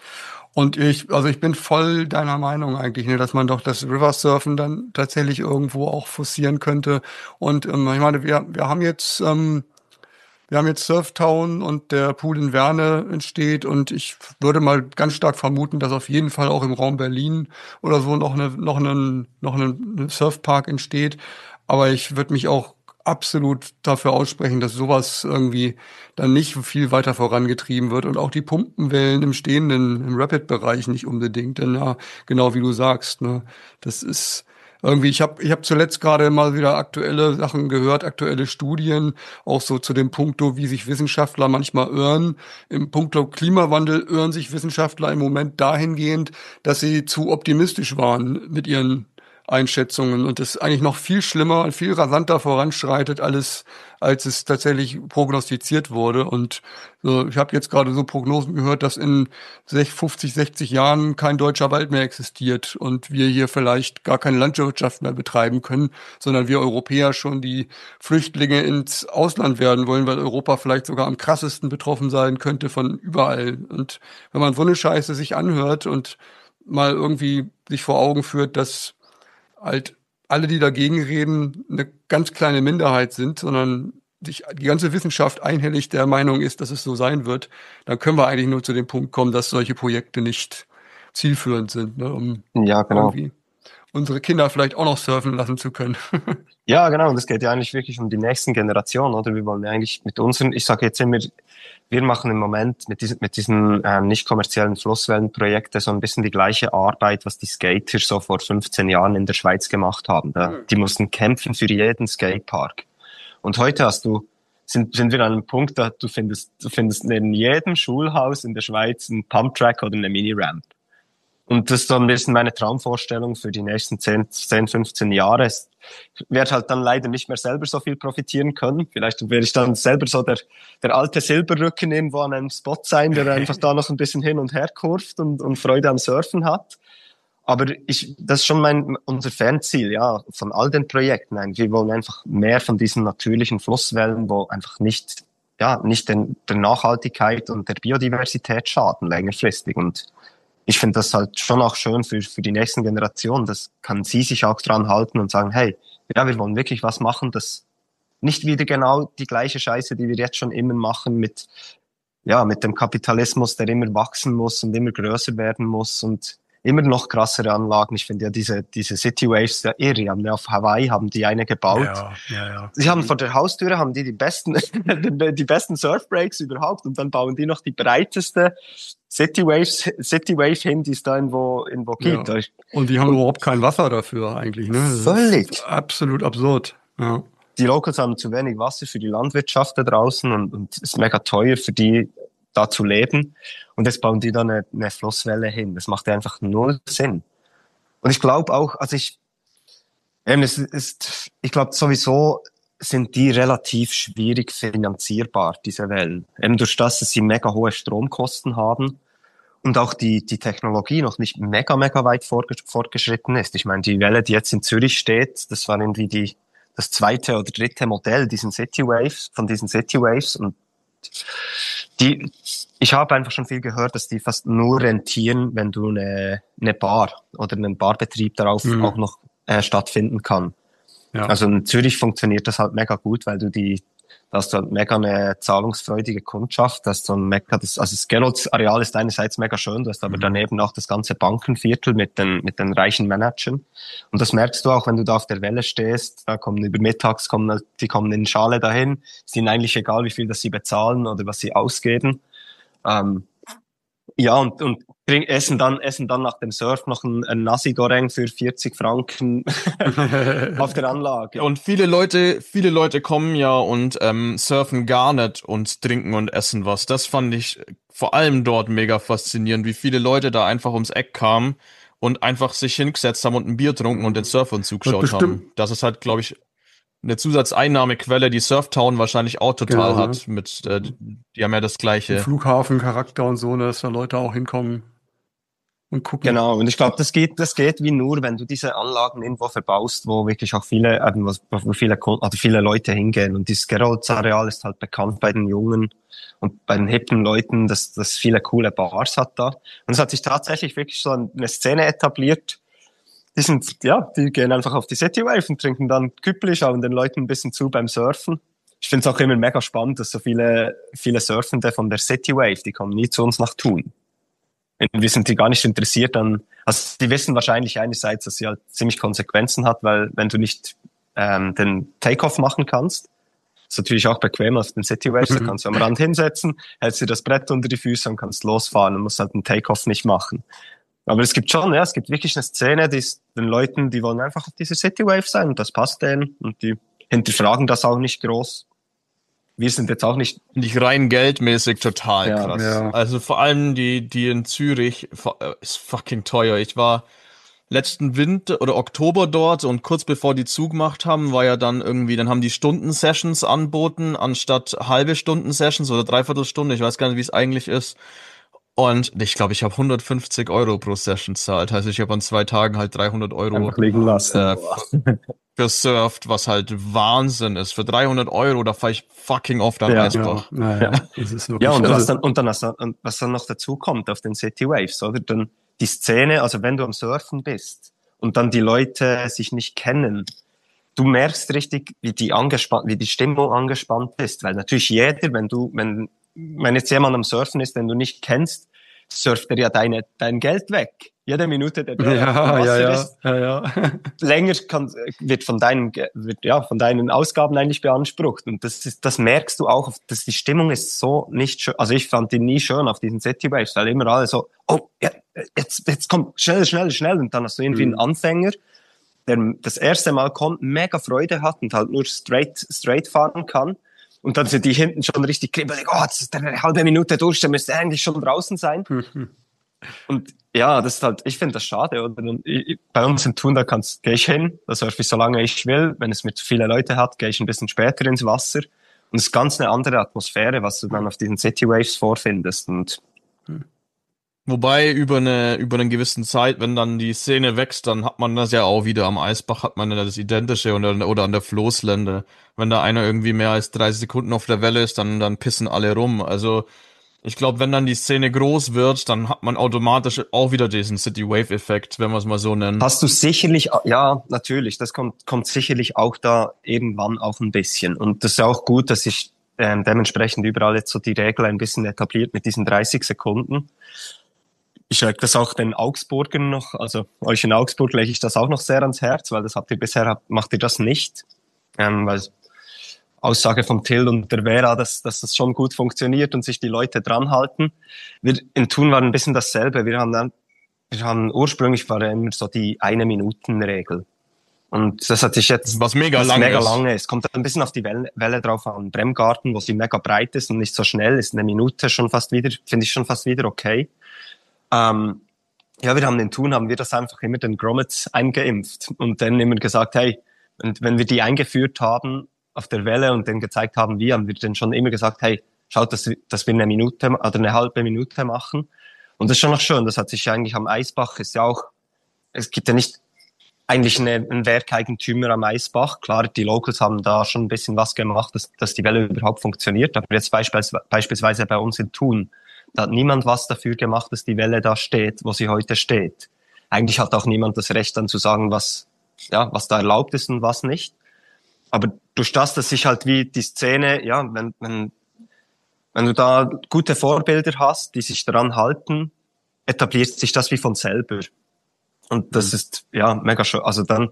Speaker 1: Und ich, also ich bin voll deiner Meinung eigentlich, ne, dass man doch das River-Surfen dann tatsächlich irgendwo auch forcieren könnte. Und ähm, ich meine, wir, wir haben jetzt ähm, Wir haben jetzt Surftown und der Pool in Werne entsteht und ich würde mal ganz stark vermuten, dass auf jeden Fall auch im Raum Berlin oder so noch eine, noch einen, noch einen Surfpark entsteht. Aber ich würde mich auch absolut dafür aussprechen, dass sowas irgendwie dann nicht viel weiter vorangetrieben wird und auch die Pumpenwellen im stehenden, im Rapid-Bereich nicht unbedingt. Denn ja, genau wie du sagst, ne, das ist irgendwie, ich habe ich hab zuletzt gerade mal wieder aktuelle Sachen gehört, aktuelle Studien, auch so zu dem Punkto, wie sich Wissenschaftler manchmal irren. Im Punkto Klimawandel irren sich Wissenschaftler im Moment dahingehend, dass sie zu optimistisch waren mit ihren Einschätzungen und es eigentlich noch viel schlimmer und viel rasanter voranschreitet, alles als es tatsächlich prognostiziert wurde. Und so, ich habe jetzt gerade so Prognosen gehört, dass in fünfzig, sechzig Jahren kein deutscher Wald mehr existiert und wir hier vielleicht gar keine Landwirtschaft mehr betreiben können, sondern wir Europäer schon die Flüchtlinge ins Ausland werden wollen, weil Europa vielleicht sogar am krassesten betroffen sein könnte von überall. Und wenn man so eine Scheiße sich anhört und mal irgendwie sich vor Augen führt, dass halt alle, die dagegen reden, eine ganz kleine Minderheit sind, sondern sich die ganze Wissenschaft einhellig der Meinung ist, dass es so sein wird, dann können wir eigentlich nur zu dem Punkt kommen, dass solche Projekte nicht zielführend sind, ne, um
Speaker 3: ja, genau.
Speaker 1: irgendwie unsere Kinder vielleicht auch noch surfen lassen zu können.
Speaker 3: Ja, genau. Und es geht ja eigentlich wirklich um die nächsten Generationen, oder? Wir wollen ja eigentlich mit unseren, ich sage jetzt immer, wir machen im Moment mit diesen, mit diesen ähm, nicht kommerziellen Flusswellenprojekten so ein bisschen die gleiche Arbeit, was die Skater so vor fünfzehn Jahren in der Schweiz gemacht haben. Da, mhm. Die mussten kämpfen für jeden Skatepark. Und heute hast du, sind, sind wir an einem Punkt, da du findest, du findest neben jedem Schulhaus in der Schweiz einen Pumptrack oder eine Mini-Ramp. Und das ist so ein bisschen meine Traumvorstellung für die nächsten zehn, fünfzehn Jahre. Es wird halt dann leider nicht mehr selber so viel profitieren können. Vielleicht werde ich dann selber so der, der alte Silberrücken irgendwo an einem Spot sein, der einfach da noch ein bisschen hin und her kurvt und, und Freude am Surfen hat. Aber ich, das ist schon mein, unser Fernziel, ja, von all den Projekten. Wir wollen einfach mehr von diesen natürlichen Flusswellen, wo einfach nicht, ja, nicht den, der Nachhaltigkeit und der Biodiversität schaden, längerfristig. Und ich finde das halt schon auch schön für, für die nächsten Generationen. Das kann sie sich auch dran halten und sagen, hey, ja, wir wollen wirklich was machen, das nicht wieder genau die gleiche Scheiße, die wir jetzt schon immer machen mit, ja, mit dem Kapitalismus, der immer wachsen muss und immer größer werden muss und immer noch krassere Anlagen. Ich finde ja diese, diese City Waves, ja irre. Haben ja auf Hawaii, haben die eine gebaut.
Speaker 1: Ja, ja, ja.
Speaker 3: Sie haben vor der Haustüre, haben die die besten, die besten Surfbreaks überhaupt und dann bauen die noch die breiteste City Waves, City Wave hin, die es da irgendwo, irgendwo gibt.
Speaker 1: Ja. Und die haben und überhaupt kein Wasser dafür eigentlich, ne? Das
Speaker 3: völlig.
Speaker 1: Ist absolut absurd. Ja.
Speaker 3: Die Locals haben zu wenig Wasser für die Landwirtschaft da draußen und, und es ist mega teuer für die, da zu leben. Und jetzt bauen die da eine, eine Flusswelle hin. Das macht einfach null Sinn. Und ich glaube auch, also ich, eben, es ist, ich glaube sowieso sind die relativ schwierig finanzierbar, diese Wellen. Eben durch das, dass sie mega hohe Stromkosten haben und auch die, die Technologie noch nicht mega, mega weit fortgeschritten ist. Ich meine, die Welle, die jetzt in Zürich steht, das war irgendwie die, das zweite oder dritte Modell diesen City Waves, von diesen City Waves und die, ich habe einfach schon viel gehört, dass die fast nur rentieren, wenn du eine, eine Bar oder einen Barbetrieb darauf mhm. auch noch äh, stattfinden kann. Ja. Also in Zürich funktioniert das halt mega gut, weil du die, da hast du halt mega eine zahlungsfreudige Kundschaft, dass so ein mega, das, also das Gerolds-Areal ist einerseits mega schön, du hast aber mhm. daneben auch das ganze Bankenviertel mit den, mit den reichen Managern. Und das merkst du auch, wenn du da auf der Welle stehst, da kommen über mittags, kommen, die kommen in Schale dahin, ist ihnen eigentlich egal, wie viel das sie bezahlen oder was sie ausgeben. Ähm, ja, und, und essen dann, essen dann nach dem Surf noch ein, ein Nasi Goreng für vierzig Franken auf der Anlage.
Speaker 2: Und viele Leute, viele Leute kommen ja und ähm, surfen gar nicht und trinken und essen was. Das fand ich vor allem dort mega faszinierend, wie viele Leute da einfach ums Eck kamen und einfach sich hingesetzt haben und ein Bier getrunken und den Surfern zugeschaut haben. Das ist halt, glaube ich, eine Zusatzeinnahmequelle, die Surftown wahrscheinlich auch total genau, hat. Ne? Mit, äh, die haben ja das gleiche.
Speaker 1: Flughafencharakter und so, dass da Leute auch hinkommen und gucken.
Speaker 3: Genau, und ich glaube, das geht, das geht wie nur, wenn du diese Anlagen irgendwo verbaust, wo wirklich auch viele, äh, wo viele, also viele Leute hingehen. Und dieses Gerolds-Areal ist halt bekannt bei den Jungen und bei den hippen Leuten, dass das viele coole Bars hat da. Und es hat sich tatsächlich wirklich so eine Szene etabliert. Die sind, ja, die gehen einfach auf die City Wave und trinken dann Küppli, schauen den Leuten ein bisschen zu beim Surfen. Ich finde es auch immer mega spannend, dass so viele, viele Surfende von der City Wave, die kommen nie zu uns nach Thun. Wir sind die gar nicht interessiert an, also die wissen wahrscheinlich einerseits, dass sie halt ziemlich Konsequenzen hat, weil wenn du nicht ähm, den Takeoff machen kannst, ist natürlich auch bequem auf den City Waves, da kannst du am Rand hinsetzen, hältst dir das Brett unter die Füße und kannst losfahren und musst halt den Takeoff nicht machen. Aber es gibt schon, ja, es gibt wirklich eine Szene, die ist, den Leuten, die wollen einfach auf dieser City Wave sein und das passt denen und die hinterfragen das auch nicht groß. Wir sind jetzt auch nicht...
Speaker 2: Nicht rein geldmäßig total
Speaker 3: ja,
Speaker 2: krass.
Speaker 3: Ja.
Speaker 2: Also vor allem die, die in Zürich ist fucking teuer. Ich war letzten Winter oder Oktober dort und kurz bevor die zugemacht haben, war ja dann irgendwie, dann haben die Stunden-Sessions anboten, anstatt halbe Stunden-Sessions oder Dreiviertelstunde. Ich weiß gar nicht, wie es eigentlich ist. Und ich glaube, ich habe hundertfünfzig Euro pro Session zahlt. Also ich habe an zwei Tagen halt dreihundert Euro
Speaker 3: einfach liegen lassen.
Speaker 2: Äh, gesurft, was halt Wahnsinn ist. Für dreihundert Euro, da fahre ich fucking oft am
Speaker 3: ja,
Speaker 2: Eisbach.
Speaker 1: Ja, ja, ja. Das ist wirklich
Speaker 3: ja und, was dann, und dann, und was dann noch dazu kommt auf den City Waves, oder? Dann die Szene, also wenn du am Surfen bist und dann die Leute sich nicht kennen, du merkst richtig, wie die angespannt, wie die Stimmung angespannt ist, weil natürlich jeder, wenn du, wenn, wenn jetzt jemand am Surfen ist, den du nicht kennst, surft er ja deine, dein Geld weg. Jede Minute, der der
Speaker 1: ja,
Speaker 3: auf dem Wasser
Speaker 1: ja, ja,
Speaker 3: ist,
Speaker 1: ja, ja.
Speaker 3: länger kann, wird von deinen, wird, ja, von deinen Ausgaben eigentlich beansprucht. Und das ist, das merkst du auch, dass die Stimmung ist so nicht schön. Also ich fand die nie schön auf diesen City Waves, weil immer alle so, oh, ja, jetzt, jetzt kommt schnell, schnell, schnell. Und dann hast du irgendwie mhm. einen Anfänger, der das erste Mal kommt, mega Freude hat und halt nur straight, straight fahren kann. Und dann sind die hinten schon richtig kribbelig, oh, das ist eine halbe Minute durch, der müsste eigentlich schon draußen sein. Mhm. Und ja, das ist halt, ich finde das schade. Oder? Ich, bei uns in Thun, da kannst, gehe ich hin, da surfe ich so lange ich will. Wenn es mit vielen Leuten hat, gehe ich ein bisschen später ins Wasser. Und es ist ganz eine andere Atmosphäre, was du dann auf diesen City Waves vorfindest. Und
Speaker 2: Wobei über eine über einen gewissen Zeit, wenn dann die Szene wächst, dann hat man das ja auch wieder am Eisbach, hat man ja das Identische oder, oder an der Floßlände. Wenn da einer irgendwie mehr als dreißig Sekunden auf der Welle ist, dann dann pissen alle rum. Also ich glaube, wenn dann die Szene groß wird, dann hat man automatisch auch wieder diesen City-Wave-Effekt, wenn wir es mal so nennen.
Speaker 3: Hast du sicherlich, ja, natürlich, das kommt, kommt sicherlich auch da irgendwann auch ein bisschen. Und das ist auch gut, dass sich ähm, dementsprechend überall jetzt so die Regel ein bisschen etabliert mit diesen dreißig Sekunden. Ich lege das auch den Augsburgern noch, also euch in Augsburg lege ich das auch noch sehr ans Herz, weil das habt ihr bisher, habt, macht ihr das nicht. Ähm, weil Aussage von Till und der Vera, dass, dass das schon gut funktioniert und sich die Leute dran halten. Wir in Thun waren ein bisschen dasselbe. Wir haben dann, wir haben ursprünglich war immer so die eine Minuten Regel. Und das hat sich jetzt,
Speaker 2: was mega
Speaker 3: was
Speaker 2: lang
Speaker 3: mega
Speaker 2: ist.
Speaker 3: lange ist. Kommt ein bisschen auf die Welle, Welle drauf an. Bremgarten, wo sie mega breit ist und nicht so schnell, ist eine Minute schon fast wieder, finde ich schon fast wieder okay. Ähm, ja, wir haben in Thun, haben wir das einfach immer den Grommets eingeimpft und dann immer gesagt, hey, und wenn wir die eingeführt haben, auf der Welle und dann gezeigt haben, wie, haben wir dann schon immer gesagt, hey, schaut, dass, dass wir eine Minute oder eine halbe Minute machen. Und das ist schon noch schön. Das hat sich eigentlich am Eisbach, ist ja auch, es gibt ja nicht eigentlich eine, einen Werkeigentümer am Eisbach. Klar, die Locals haben da schon ein bisschen was gemacht, dass, dass die Welle überhaupt funktioniert. Aber jetzt beispielsweise, beispielsweise bei uns in Thun, da hat niemand was dafür gemacht, dass die Welle da steht, wo sie heute steht. Eigentlich hat auch niemand das Recht dann zu sagen, was, ja, was da erlaubt ist und was nicht. Aber durch das, dass sich halt wie die Szene, ja, wenn, wenn, wenn du da gute Vorbilder hast, die sich daran halten, etabliert sich das wie von selber. Und das mhm. ist, ja, mega schön. Also dann,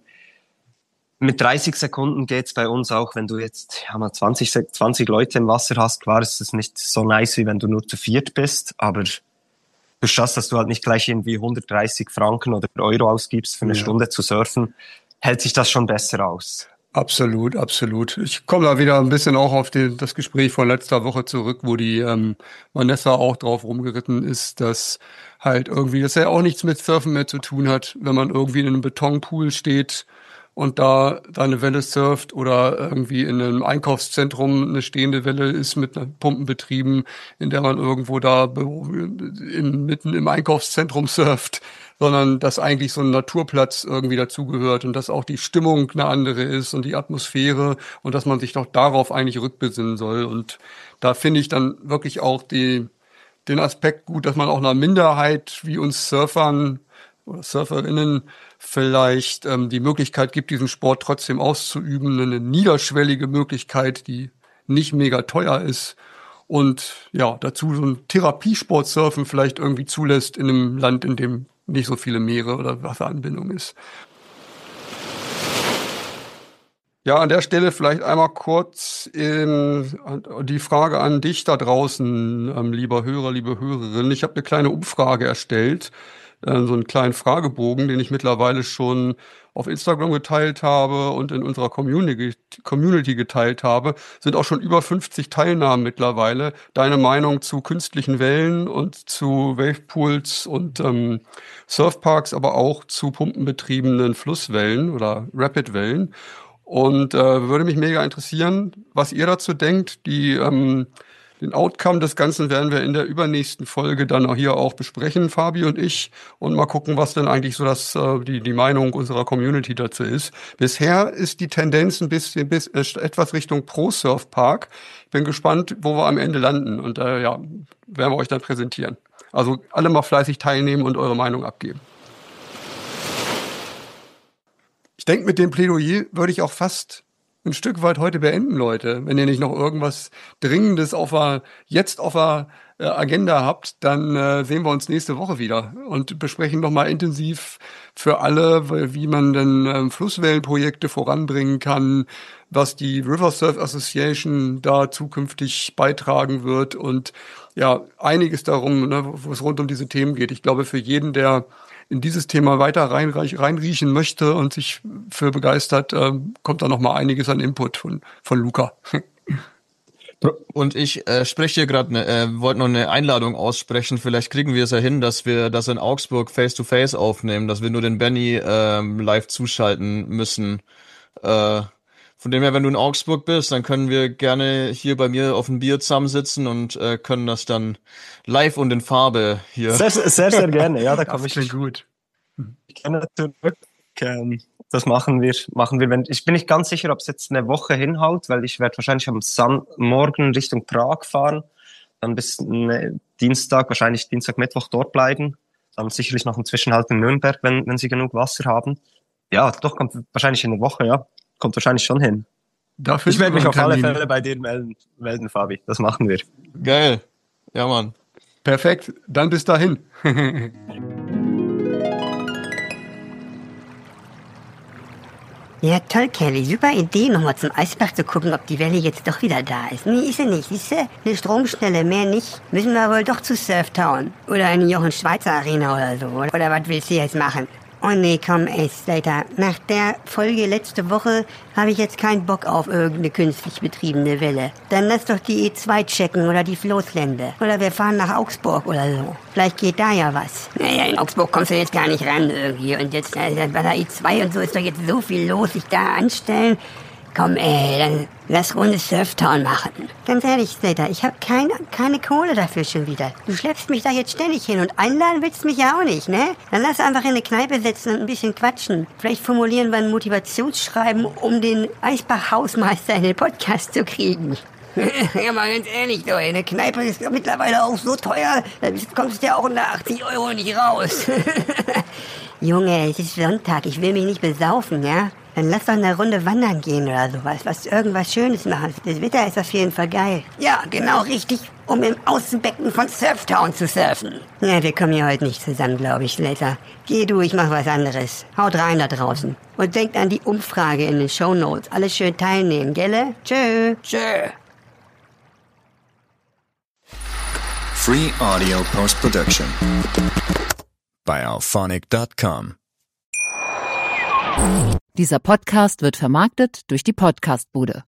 Speaker 3: mit dreißig Sekunden geht's bei uns auch, wenn du jetzt, ja, mal zwanzig, zwanzig Leute im Wasser hast. Klar ist es nicht so nice, wie wenn du nur zu viert bist, aber durch das, dass du halt nicht gleich irgendwie hundertdreißig Franken oder Euro ausgibst für eine ja. Stunde zu surfen, hält sich das schon besser aus.
Speaker 1: Absolut, absolut. Ich komme da wieder ein bisschen auch auf die, das Gespräch von letzter Woche zurück, wo die ähm, Vanessa auch drauf rumgeritten ist, dass halt irgendwie, dass ja auch nichts mit Surfen mehr zu tun hat, wenn man irgendwie in einem Betonpool steht und da seine Welle surft oder irgendwie in einem Einkaufszentrum eine stehende Welle ist mit Pumpen betrieben, in der man irgendwo da in, mitten im Einkaufszentrum surft, sondern dass eigentlich so ein Naturplatz irgendwie dazugehört und dass auch die Stimmung eine andere ist und die Atmosphäre und dass man sich doch darauf eigentlich rückbesinnen soll. Und da finde ich dann wirklich auch die, den Aspekt gut, dass man auch einer Minderheit wie uns Surfern oder Surferinnen vielleicht ähm, die Möglichkeit gibt, diesen Sport trotzdem auszuüben, eine niederschwellige Möglichkeit, die nicht mega teuer ist und ja, dazu so ein Therapiesport Surfen vielleicht irgendwie zulässt in einem Land, in dem nicht so viele Meere oder Wasseranbindung ist. Ja, an der Stelle vielleicht einmal kurz ähm, die Frage an dich da draußen, ähm, lieber Hörer, liebe Hörerin. Ich habe eine kleine Umfrage erstellt, äh, so einen kleinen Fragebogen, den ich mittlerweile schon auf Instagram geteilt habe und in unserer Community, Community geteilt habe. Sind auch schon über fünfzig Teilnahmen mittlerweile. Deine Meinung zu künstlichen Wellen und zu Wavepools und ähm, Surfparks, aber auch zu pumpenbetriebenen Flusswellen oder Rapidwellen. Und äh, würde mich mega interessieren, was ihr dazu denkt. Die ähm, den Outcome des Ganzen werden wir in der übernächsten Folge dann auch hier auch besprechen, Fabi und ich, und mal gucken, was denn eigentlich so das äh, die die Meinung unserer Community dazu ist. Bisher ist die Tendenz ein bisschen bis äh, etwas Richtung Pro Surf Park. Ich bin gespannt, wo wir am Ende landen und äh, ja, werden wir euch dann präsentieren. Also alle mal fleißig teilnehmen und eure Meinung abgeben. Ich denke, mit dem Plädoyer würde ich auch fast ein Stück weit heute beenden, Leute. Wenn ihr nicht noch irgendwas Dringendes auf der, jetzt auf der äh, Agenda habt, dann äh, sehen wir uns nächste Woche wieder und besprechen nochmal intensiv für alle, wie man denn ähm, Flusswellenprojekte voranbringen kann, was die River Surf Association da zukünftig beitragen wird und ja, einiges darum, ne, wo es rund um diese Themen geht. Ich glaube, für jeden, der in dieses Thema weiter rein, reinriechen möchte und sich für begeistert, äh, kommt da noch mal einiges an Input von, von Luca.
Speaker 2: Und ich äh, spreche hier gerade, ne, äh, wollte noch eine Einladung aussprechen. Vielleicht kriegen wir es ja hin, dass wir das in Augsburg face-to-face aufnehmen, dass wir nur den Benny ähm, live zuschalten müssen. Äh, Von dem her, wenn du in Augsburg bist, dann können wir gerne hier bei mir auf ein Bier zusammensitzen und äh, können das dann live und in Farbe hier.
Speaker 3: Sehr, sehr, sehr gerne. Ja, da komme ich
Speaker 1: gut.
Speaker 3: Ich kenne zurück. Ähm, das machen wir, machen wir. Wenn ich bin nicht ganz sicher, ob es jetzt eine Woche hinhaut, weil ich werde wahrscheinlich am San morgen Richtung Prag fahren, dann bis ne, Dienstag, wahrscheinlich Dienstag, Mittwoch dort bleiben, dann sicherlich noch einen Zwischenhalt in Nürnberg, wenn wenn sie genug Wasser haben. Ja, doch kommt wahrscheinlich in einer Woche, ja, kommt wahrscheinlich schon hin.
Speaker 1: Dafür
Speaker 3: Ich werde mich auf alle Fälle bei dir melden, melden, Fabi. Das machen wir.
Speaker 2: Geil. Ja, Mann.
Speaker 1: Perfekt. Dann bis dahin.
Speaker 6: Ja, toll, Kelly. Super Idee, nochmal zum Eisbach zu gucken, ob die Welle jetzt doch wieder da ist. Nee, ist sie nicht. Siehst du? Eine Stromschnelle, mehr nicht. Müssen wir wohl doch zu Surftown. Oder in die Jochen Schweizer Arena oder so. Oder was willst du jetzt machen? Oh nee, komm, ey, Slater. Nach der Folge letzte Woche habe ich jetzt keinen Bock auf irgendeine künstlich betriebene Welle. Dann lass doch die E zwei checken oder die Floßlände. Oder wir fahren nach Augsburg oder so. Vielleicht geht da ja was. Naja, in Augsburg kommst du jetzt gar nicht ran irgendwie. Und jetzt äh, bei der E zwei und so ist doch jetzt so viel los, sich da anstellen. Komm, ey, dann lass Runde Surftown machen. Ganz ehrlich, Slater, ich habe keine, keine Kohle dafür schon wieder. Du schleppst mich da jetzt ständig hin und einladen willst mich ja auch nicht, ne? Dann lass einfach in eine Kneipe sitzen und ein bisschen quatschen. Vielleicht formulieren wir ein Motivationsschreiben, um den Eisbach-Hausmeister in den Podcast zu kriegen. Ja, mal ganz ehrlich, du, eine Kneipe ist ja mittlerweile auch so teuer, da kommst du ja auch unter achtzig Euro nicht raus. Junge, es ist Sonntag, ich will mich nicht besaufen, ja? Dann lass doch eine Runde wandern gehen oder sowas, was irgendwas Schönes machen. Das Wetter ist auf jeden Fall geil. Ja, genau richtig, um im Außenbecken von Surftown zu surfen. Ja, wir kommen hier heute nicht zusammen, glaube ich, Slater. Geh du, ich mach was anderes. Haut rein da draußen. Und denkt an die Umfrage in den Shownotes. Alles schön teilnehmen, gelle? Tschö. Tschö.
Speaker 7: Free Audio Post-Production bei auphonic dot com.
Speaker 8: Dieser Podcast wird vermarktet durch die Podcastbude.